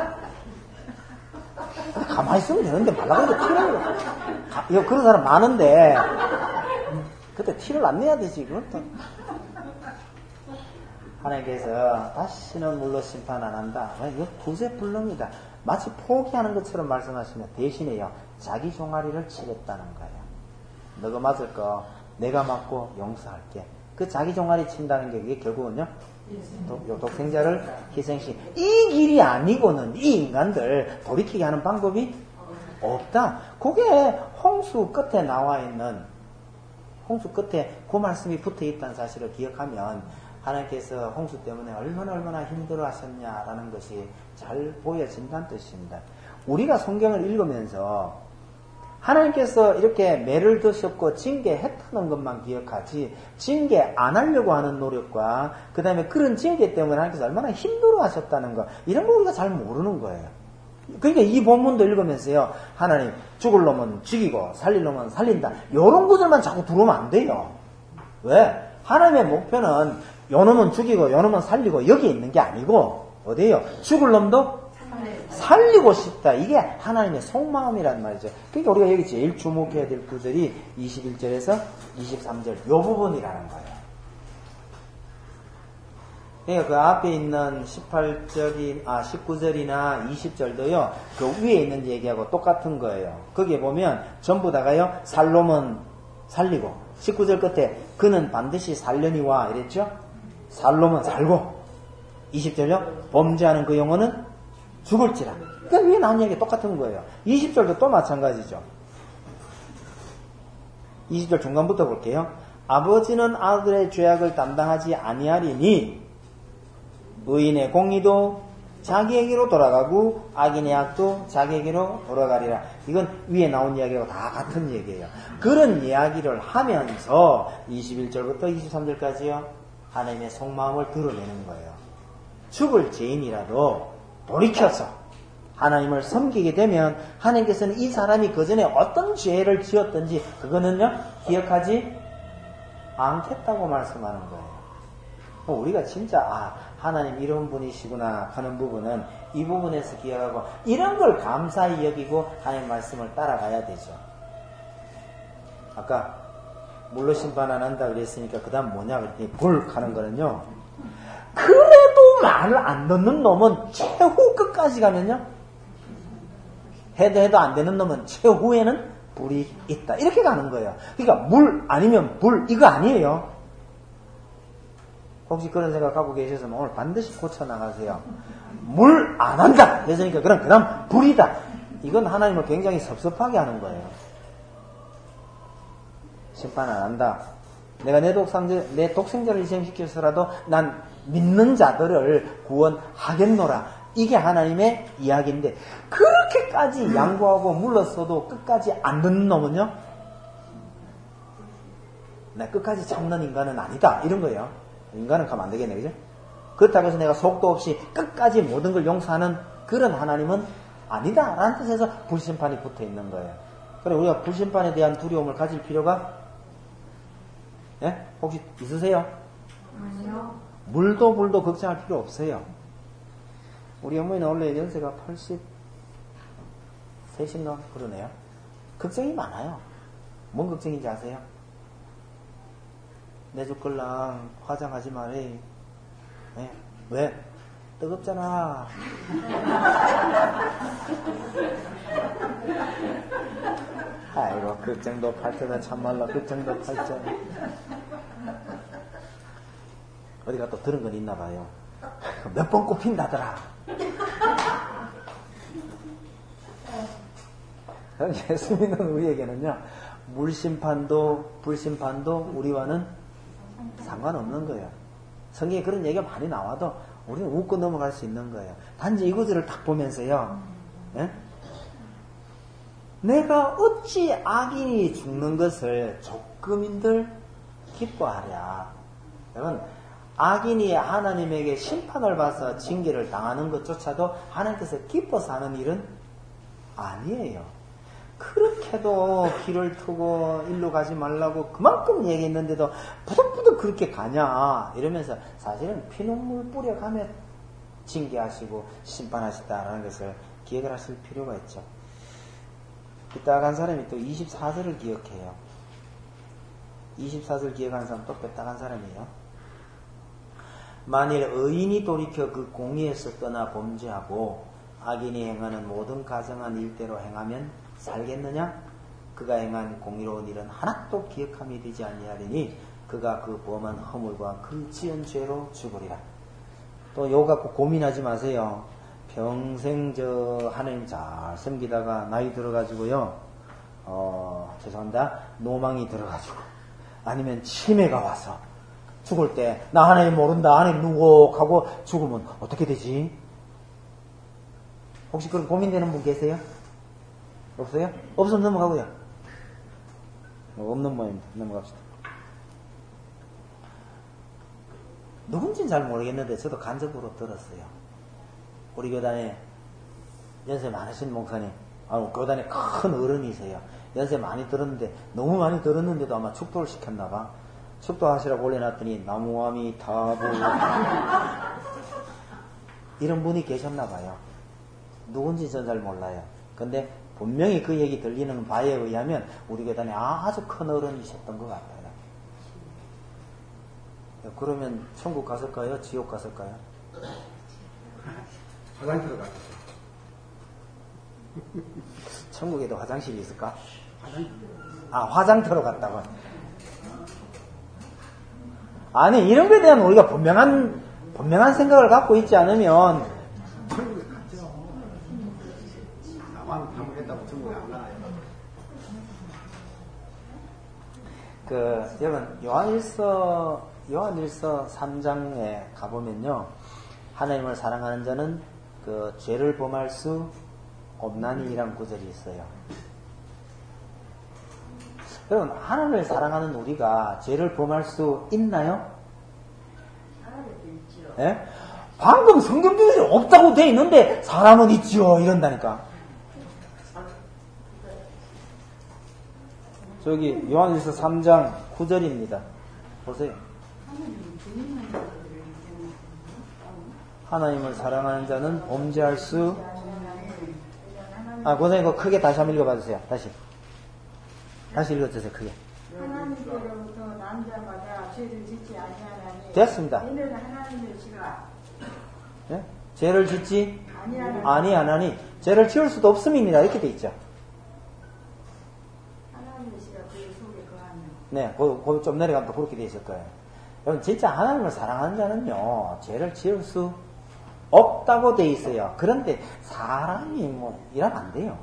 [SPEAKER 1] 가만히 있으면 되는데 말라고 해도 티를 그런 사람 많은데 그때 티를 안 내야 되지. 그것도 하나님께서 다시는 물로 심판 안 한다. 이거 구세불능이다. 마치 포기하는 것처럼 말씀하시면 대신에요, 자기 종아리를 치겠다는 거예요. 너가 맞을 거 내가 맞고 용서할게. 그 자기 종아리 친다는 게 이게 결국은요, 독생자를 희생시. 이 길이 아니고는 이 인간들 돌이키게 하는 방법이 없다. 그게 홍수 끝에 나와 있는, 홍수 끝에 그 말씀이 붙어 있다는 사실을 기억하면 하나님께서 홍수 때문에 얼마나 힘들어 하셨냐라는 것이 잘 보여진다는 뜻입니다. 우리가 성경을 읽으면서 하나님께서 이렇게 매를 드셨고 징계했다는 것만 기억하지, 징계 안 하려고 하는 노력과 그 다음에 그런 징계 때문에 하나님께서 얼마나 힘들어 하셨다는 것, 이런 거 우리가 잘 모르는 거예요. 그러니까 이 본문도 읽으면서요, 하나님 죽을 놈은 죽이고 살릴 놈은 살린다, 이런 구절만 자꾸 들어오면 안 돼요. 왜? 하나님의 목표는 요놈은 죽이고 요놈은 살리고 여기 있는 게 아니고 어디에요? 죽을 놈도 살리고 싶다. 이게 하나님의 속마음이란 말이죠. 그러니까 우리가 여기 제일 주목해야 될 구절이 21절에서 23절 요 부분이라는 거예요. 그러니까 그 앞에 있는 19절이나 20절도요. 그 위에 있는 얘기하고 똑같은 거예요. 거기에 보면 전부 다가요. 살 놈은 살리고 19절 끝에 그는 반드시 살려니와 이랬죠. 살 놈은 살고 20절요. 범죄하는 그 영혼은 죽을지라. 그러니까 위에 나온 얘기 똑같은 거예요. 20절도 또 마찬가지죠. 20절 중간부터 볼게요. 아버지는 아들의 죄악을 담당하지 아니하리니 의인의 공의도 자기에게로 돌아가고 악인의 악도 자기에게로 돌아가리라. 이건 위에 나온 이야기하고 다 같은 얘기예요. 그런 이야기를 하면서 21절부터 23절까지요. 하나님의 속마음을 드러내는 거예요. 죽을 죄인이라도 돌이켜서 하나님을 섬기게 되면 하나님께서는 이 사람이 그 전에 어떤 죄를 지었든지 그거는요 기억하지 않겠다고 말씀하는 거예요. 우리가 진짜 하나님 이런 분이시구나 하는 부분은 이 부분에서 기억하고 이런 걸 감사히 여기고 하나님 말씀을 따라가야 되죠. 아까 물로 심판 안 한다 그랬으니까 그 다음 뭐냐 그랬더니 불 하는 거는요. 그래도 말을 안 듣는 놈은 최후 끝까지 가면요. 해도 안 되는 놈은 최후에는 불이 있다. 이렇게 가는 거예요. 그러니까 물 아니면 불 이거 아니에요. 혹시 그런 생각하고 계셔서 오늘 반드시 고쳐나가세요. 물 안 한다. 그러니까 그럼 그 다음 불이다. 이건 하나님을 굉장히 섭섭하게 하는 거예요. 심판 안 한다. 내가 내 독생자를 희생시켜서라도 난 믿는 자들을 구원하겠노라. 이게 하나님의 이야기인데 그렇게까지 양보하고 물렀어도 끝까지 안 듣는 놈은요. 나 끝까지 참는 인간은 아니다. 이런 거예요. 인간은 가면 안 되겠네. 그죠? 그렇다고 해서 내가 속도 없이 끝까지 모든 걸 용서하는 그런 하나님은 아니다. 라는 뜻에서 불심판이 붙어 있는 거예요. 그래 우리가 불심판에 대한 두려움을 가질 필요가 혹시 있으세요?
[SPEAKER 3] 아니요.
[SPEAKER 1] 물도 불도 걱정할 필요 없어요. 우리 어머니는 원래 연세가 83인가 그러네요. 걱정이 많아요. 뭔 걱정인지 아세요? 내 죽걸랑 화장하지 말해. 왜? 뜨겁잖아. 아이고 걱정도 팔자다 참말로 걱정도 팔자. 어디가 또 들은 건 있나 봐요. 몇 번 꼽힌다더라. 예수 믿는 우리에게는요. 물심판도 불심판도 우리와는 상관없는 거예요. 성경에 그런 얘기가 많이 나와도 우리는 웃고 넘어갈 수 있는 거예요. 단지 이 구절을 딱 보면서요. 내가 어찌 악인이 죽는 것을 조금인들 기뻐하랴. 여러분 악인이 하나님에게 심판을 받아서 징계를 당하는 것조차도 하나님께서 기뻐서 하는 일은 아니에요. 그렇게도 길을 트고 일로 가지 말라고 그만큼 얘기했는데도 부득부득 그렇게 가냐 이러면서 사실은 피눈물 뿌려가며 징계하시고 심판하시다라는 것을 기억을 하실 필요가 있죠. 삐딱한 사람이 또 24절을 기억해요. 24절 기억하는 사람 또 삐딱한 사람이에요. 만일 의인이 돌이켜 그 공의에서 떠나 범죄하고 악인이 행하는 모든 가정한 일대로 행하면 살겠느냐? 그가 행한 공의로운 일은 하나도 기억함이 되지 아니하리니 그가 그 범한 허물과 그 지은 죄로 죽으리라. 또 요거 갖고 고민하지 마세요. 평생 하나님 잘 섬기다가 나이 들어가지고요. 죄송합니다. 노망이 들어가지고 아니면 치매가 와서 죽을 때 나 하나님 모른다. 하나님 누구 하고 죽으면 어떻게 되지? 혹시 그런 고민되는 분 계세요? 없어요? 없으면 넘어가고요. 없는 모양입니다. 넘어갑시다. 누군지는 잘 모르겠는데 저도 간접으로 들었어요. 우리 교단에 연세 많으신 목사님, 교단에 큰 어른이세요. 연세 많이 들었는데 너무 많이 들었는데도 아마 축도를 시켰나 봐. 축도하시라고 올려놨더니 나무아미 타부 이런 분이 계셨나 봐요. 누군지 저는 잘 몰라요. 근데 분명히 그 얘기 들리는 바에 의하면 우리 교단에 아주 큰 어른이셨던 것 같아요. 그러면 천국 갔을까요? 지옥 갔을까요?
[SPEAKER 5] 화장실로 갔어요.
[SPEAKER 1] 천국에도 화장실이 있을까? 화장터로 갔다고. 아니, 이런 거에 대한 우리가 분명한 생각을 갖고 있지 않으면,
[SPEAKER 5] 천국에 갔죠. 나만 잘못했다고 천국에 안 가요.
[SPEAKER 1] 여러분, 요한일서 3장에 가보면요, 하나님을 사랑하는 자는 죄를 범할 수 없나니라는 구절이 있어요. 여러분, 하나님을 사랑하는 우리가 죄를 범할 수 있나요? 예? 방금 성경 중에 없다고 돼 있는데 사람은 있지요 이런다니까. 저기 요한일서 3장 9절입니다. 보세요. 하나님을 사랑하는 자는 범죄할 수 고생이 이거 크게 다시 한번 읽어봐 주세요. 다시 읽어주세요. 크게.
[SPEAKER 3] 하나님께로부터 남자마다 죄를 짓지 아니하나니
[SPEAKER 1] 됐습니다.
[SPEAKER 3] 이는 하나님의 지가
[SPEAKER 1] 예? 죄를 짓지
[SPEAKER 3] 아니하나니
[SPEAKER 1] 아니하나니 죄를 지을 수도 없음입니다. 이렇게 돼 있죠.
[SPEAKER 3] 하나님의 지가 그 속에 거하며
[SPEAKER 1] 네, 좀 내려가면 또 그렇게 돼 있을 거예요. 여러분, 진짜 하나님을 사랑하는 자는요, 죄를 지을 수 없다고 돼 있어요. 그런데 사람이 이러면 안 돼요.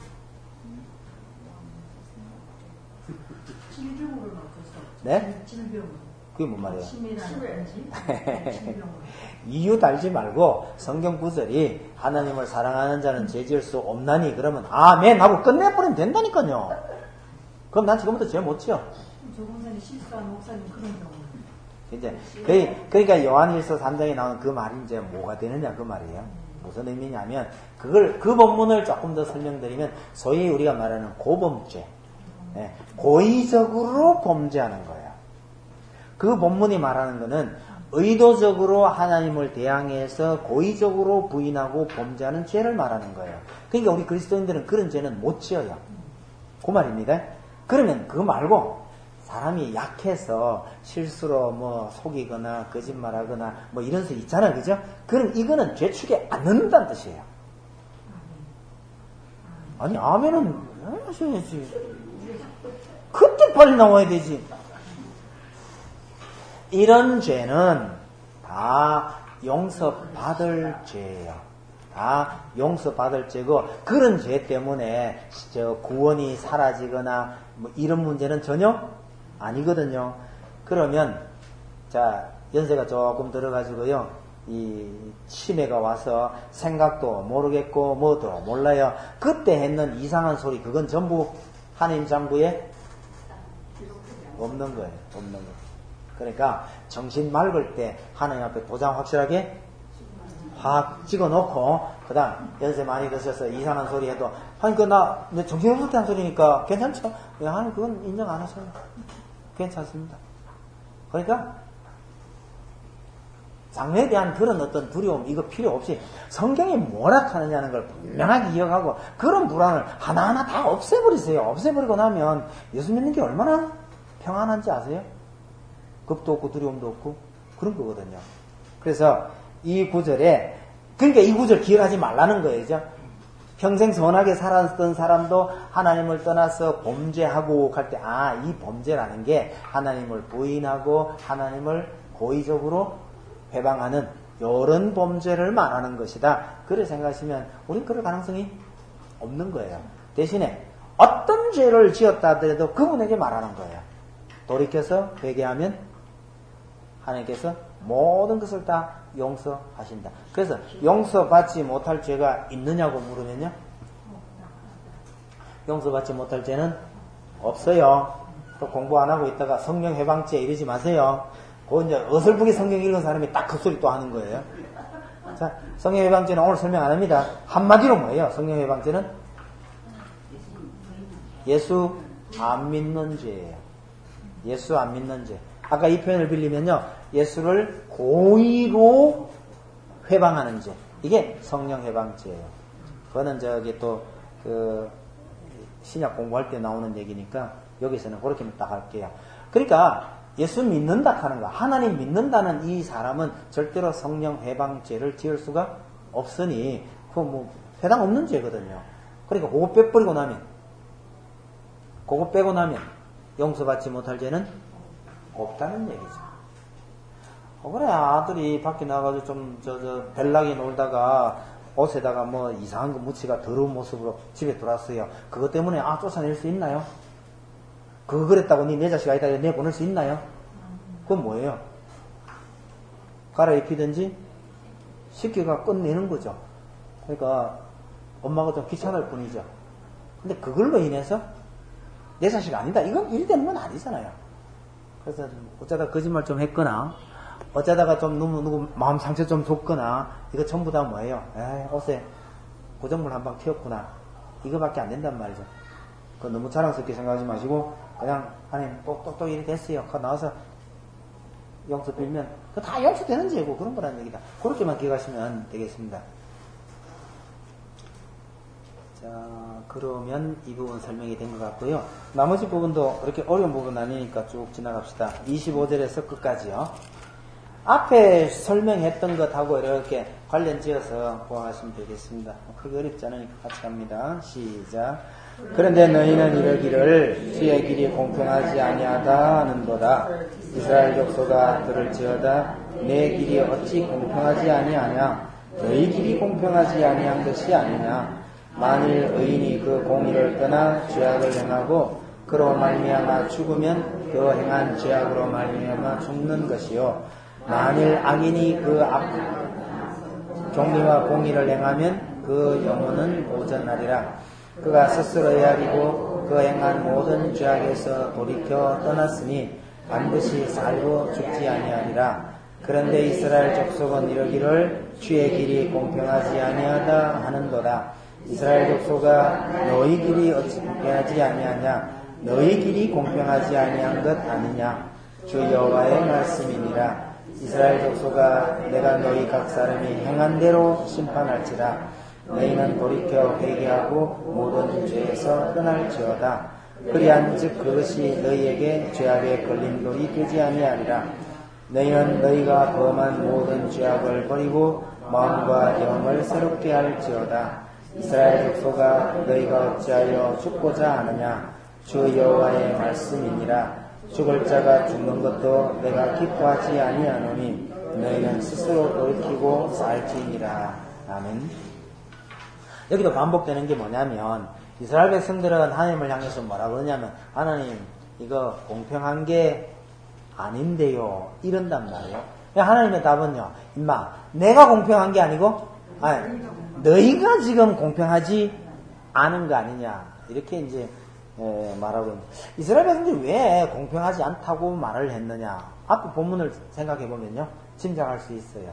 [SPEAKER 6] 질병으로 바꿔서.
[SPEAKER 1] 네?
[SPEAKER 6] 질병.
[SPEAKER 1] 그게 뭔 말이에요?
[SPEAKER 6] 치매라든지. 질병으로.
[SPEAKER 1] 이유 달지 말고 성경 구절이 하나님을 사랑하는 자는 죄 지을 수 없나니 그러면 아멘 하고 끝내버리면 된다니까요. 그럼 난 지금부터 죄 못 지어.
[SPEAKER 6] 조금전에 실수한 목사님 그런 경우.
[SPEAKER 1] 이제 그러니까 요한일서 3장에 나오는 그 말이 이제 뭐가 되느냐 그 말이에요. 무슨 의미냐면 그 본문을 조금 더 설명드리면 소위 우리가 말하는 고범죄, 고의적으로 범죄하는 거예요. 그 본문이 말하는 거는 의도적으로 하나님을 대항해서 고의적으로 부인하고 범죄하는 죄를 말하는 거예요. 그러니까 우리 그리스도인들은 그런 죄는 못 지어요. 그 말입니다. 그러면 그거 말고 사람이 약해서 실수로 속이거나 거짓말하거나 이런 수 있잖아요. 그죠? 그럼 이거는 죄축에 안 넣는다는 뜻이에요. 아니, 아멘은 하셔야지. 그때 빨리 나와야 되지. 이런 죄는 다 용서받을 죄예요. 다 용서받을 죄고, 그런 죄 때문에 구원이 사라지거나 이런 문제는 전혀 아니거든요. 그러면 연세가 조금 들어가지고요, 이 치매가 와서 생각도 모르겠고 뭐도 몰라요. 그때 했는 이상한 소리, 그건 전부 하나님 장부에 없는 거예요. 없는 거. 그러니까 정신 맑을 때 하나님 앞에 도장 확실하게 확 찍어놓고, 그 다음 연세 많이 드셔서 이상한 소리 해도 내 정신없을 때 한 소리니까 괜찮죠? 하나님 그건 인정 안 하셔요. 괜찮습니다. 그러니까 장래에 대한 그런 어떤 두려움 이거 필요 없이 성경이 뭐라 하느냐는 걸 분명하게 기억하고, 그런 불안을 하나하나 다 없애버리세요. 없애버리고 나면 예수 믿는 게 얼마나 평안한지 아세요? 겁도 없고 두려움도 없고 그런 거거든요. 그래서 이 구절에, 그러니까 이 구절 기억하지 말라는 거예요. 그죠? 평생 선하게 살았던 사람도 하나님을 떠나서 범죄하고 갈 때, 이 범죄라는 게 하나님을 부인하고 하나님을 고의적으로 회방하는 이런 범죄를 말하는 것이다. 그렇게 생각하시면 우리는 그럴 가능성이 없는 거예요. 대신에 어떤 죄를 지었다 하더라도 그분에게 말하는 거예요. 돌이켜서 회개하면 하나님께서 모든 것을 다 용서하신다. 그래서 용서받지 못할 죄가 있느냐고 물으면요, 용서받지 못할 죄는 없어요. 또 공부 안 하고 있다가 성령 해방죄 이러지 마세요. 그건 이제 어설프게 성경 읽은 사람이 딱 그 소리 또 하는 거예요. 자, 성령 해방죄는 오늘 설명 안 합니다. 한마디로 뭐예요? 성령 해방죄는 예수 안 믿는 죄예요. 예수 안 믿는 죄. 아까 이 표현을 빌리면요. 예수를 고의로 회방하는 죄. 이게 성령 회방죄예요. 그거는 저기 또 그 신약 공부할 때 나오는 얘기니까 여기서는 그렇게만 딱 할게요. 그러니까 예수 믿는다 하는 거, 하나님 믿는다는 이 사람은 절대로 성령 회방죄를 지을 수가 없으니 그거 뭐 해당 없는 죄거든요. 그러니까 그거 빼버리고 나면, 그거 빼고 나면 용서받지 못할 죄는 없다는 얘기죠. 그래 아들이 밖에 나가서 좀 벨락이 놀다가 옷에다가 뭐 이상한 거 묻히가 더러운 모습으로 집에 들어왔어요. 그것 때문에 쫓아낼 수 있나요? 그거 그랬다고 내 자식 아니다 내보낼 수 있나요? 그건 뭐예요? 갈아입히든지 시키가 끝내는 거죠. 그러니까 엄마가 좀 귀찮을 뿐이죠. 근데 그걸로 인해서 내 자식 아니다. 이건 일 되는 건 아니잖아요. 그래서 어쩌다 거짓말 좀 했거나 어쩌다가 좀 누구 마음 상처 좀 줬거나 이거 전부 다 뭐예요? 옷에 고정물 한 방 튀었구나. 이거밖에 안 된단 말이죠. 그거 너무 자랑스럽게 생각하지 마시고 그냥 하나님 또 일이 됐어요. 나와서 용서 빌면 그거 다 용서되는 죄고 그런 거라는 얘기다. 그렇게만 기억하시면 되겠습니다. 자, 그러면 이 부분 설명이 된 것 같고요. 나머지 부분도 그렇게 어려운 부분 아니니까 쭉 지나갑시다. 25절에서 끝까지요. 앞에 설명했던 것하고 이렇게 관련 지어서 보아하시면 되겠습니다. 크게 어렵지 않으니까 같이 갑니다. 시작. 그런데 너희는 이러기를 주의 길이 공평하지 아니하다 하는도다. 이스라엘 족속아 들을지어다. 내 길이 어찌 공평하지 아니하냐. 너희 길이 공평하지 아니한 것이 아니냐. 만일 의인이 그 공의를 떠나 죄악을 행하고 그로 말미암아 죽으면 그 행한 죄악으로 말미암아 죽는 것이요. 만일 악인이 그 종리와 공의를 행하면 그 영혼은 오전하리라. 그가 스스로 헤아리고 그 행한 모든 죄악에서 돌이켜 떠났으니 반드시 살고 죽지 아니하리라. 그런데 이스라엘 족속은 이러기를 주의 길이 공평하지 아니하다 하는도다. 이스라엘 족속아 너희 길이 어찌 공평하지 아니하냐. 너희 길이 공평하지 아니한 것 아니냐. 주 여호와의 말씀이니라. 이스라엘 족속아 내가 너희 각 사람이 행한 대로 심판할지라. 너희는 돌이켜 회개하고 모든 죄에서 떠날지어다. 그리한즉 그것이 너희에게 죄악의 걸림돌이 되지 아니하리라. 너희는 너희가 범한 모든 죄악을 버리고 마음과 영을 새롭게 할지어다. 이스라엘 족속아 너희가 어찌하여 죽고자 하느냐. 주 여호와의 말씀이니라. 죽을 자가 죽는 것도 내가 기뻐하지 아니하노니 너희는 스스로 돌이키고 살지니라. 아멘. 여기도 반복되는 게 뭐냐면 이스라엘 백성들은 하나님을 향해서 뭐라 그러냐면 하나님 이거 공평한 게 아닌데요 이런단 말이에요. 하나님의 답은요 임마 내가 공평한 게 아니고 너희가 지금 공평하지 않은 거 아니냐 이렇게 이제 말하고 있는데 이스라엘 백성들이 왜 공평하지 않다고 말을 했느냐 앞에 본문을 생각해보면요 짐작할 수 있어요.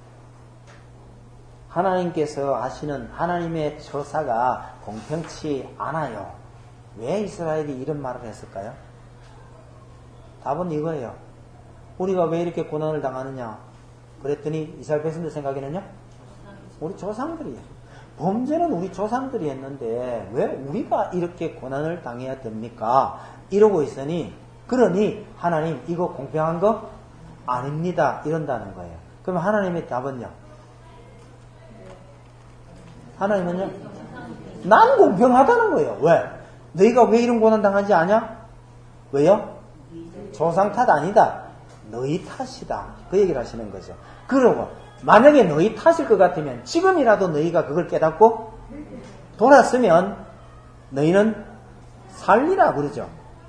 [SPEAKER 1] 하나님께서 하시는 하나님의 처사가 공평치 않아요. 왜 이스라엘이 이런 말을 했을까요? 답은 이거예요. 우리가 왜 이렇게 고난을 당하느냐 그랬더니 이스라엘 백성들 생각에는요 우리 조상들이에요. 범죄는 우리 조상들이 했는데 왜 우리가 이렇게 고난을 당해야 됩니까? 이러고 있으니 그러니 하나님 이거 공평한 거 아닙니다 이런다는 거예요. 그럼 하나님의 답은요? 하나님은요? 난 공평하다는 거예요. 왜? 너희가 왜 이런 고난 당하지 않냐? 왜요? 조상 탓 아니다. 너희 탓이다. 그 얘기를 하시는 거죠. 그러고 만약에 너희 탓일 것 같으면 지금이라도 너희가 그걸 깨닫고 돌았으면 너희는 살리라 그러죠.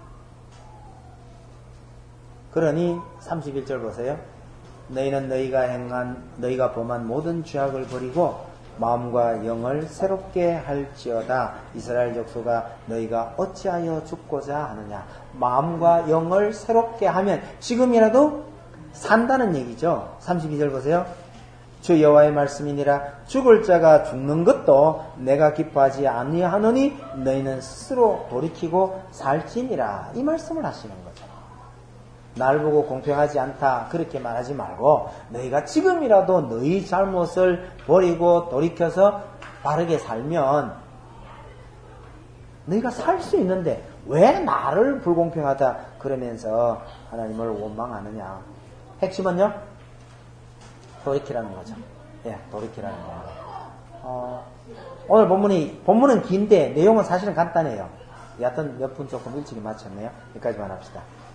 [SPEAKER 1] 그러니 31절 보세요. 너희는 너희가 범한 모든 죄악을 버리고 마음과 영을 새롭게 할지어다. 이스라엘 족속아 너희가 어찌하여 죽고자 하느냐. 마음과 영을 새롭게 하면 지금이라도 산다는 얘기죠. 32절 보세요. 주 여호와의 말씀이니라. 죽을 자가 죽는 것도 내가 기뻐하지 아니하노니 너희는 스스로 돌이키고 살지니라. 이 말씀을 하시는 거죠. 날 보고 공평하지 않다 그렇게 말하지 말고 너희가 지금이라도 너희 잘못을 버리고 돌이켜서 바르게 살면 너희가 살 수 있는데 왜 나를 불공평하다 그러면서 하나님을 원망하느냐. 핵심은요? 돌이키라는 거죠. 예, 돌이키라는 거예요. 오늘 본문은 긴데 내용은 사실은 간단해요. 여하튼 몇 분 조금 일찍이 마쳤네요. 여기까지만 합시다.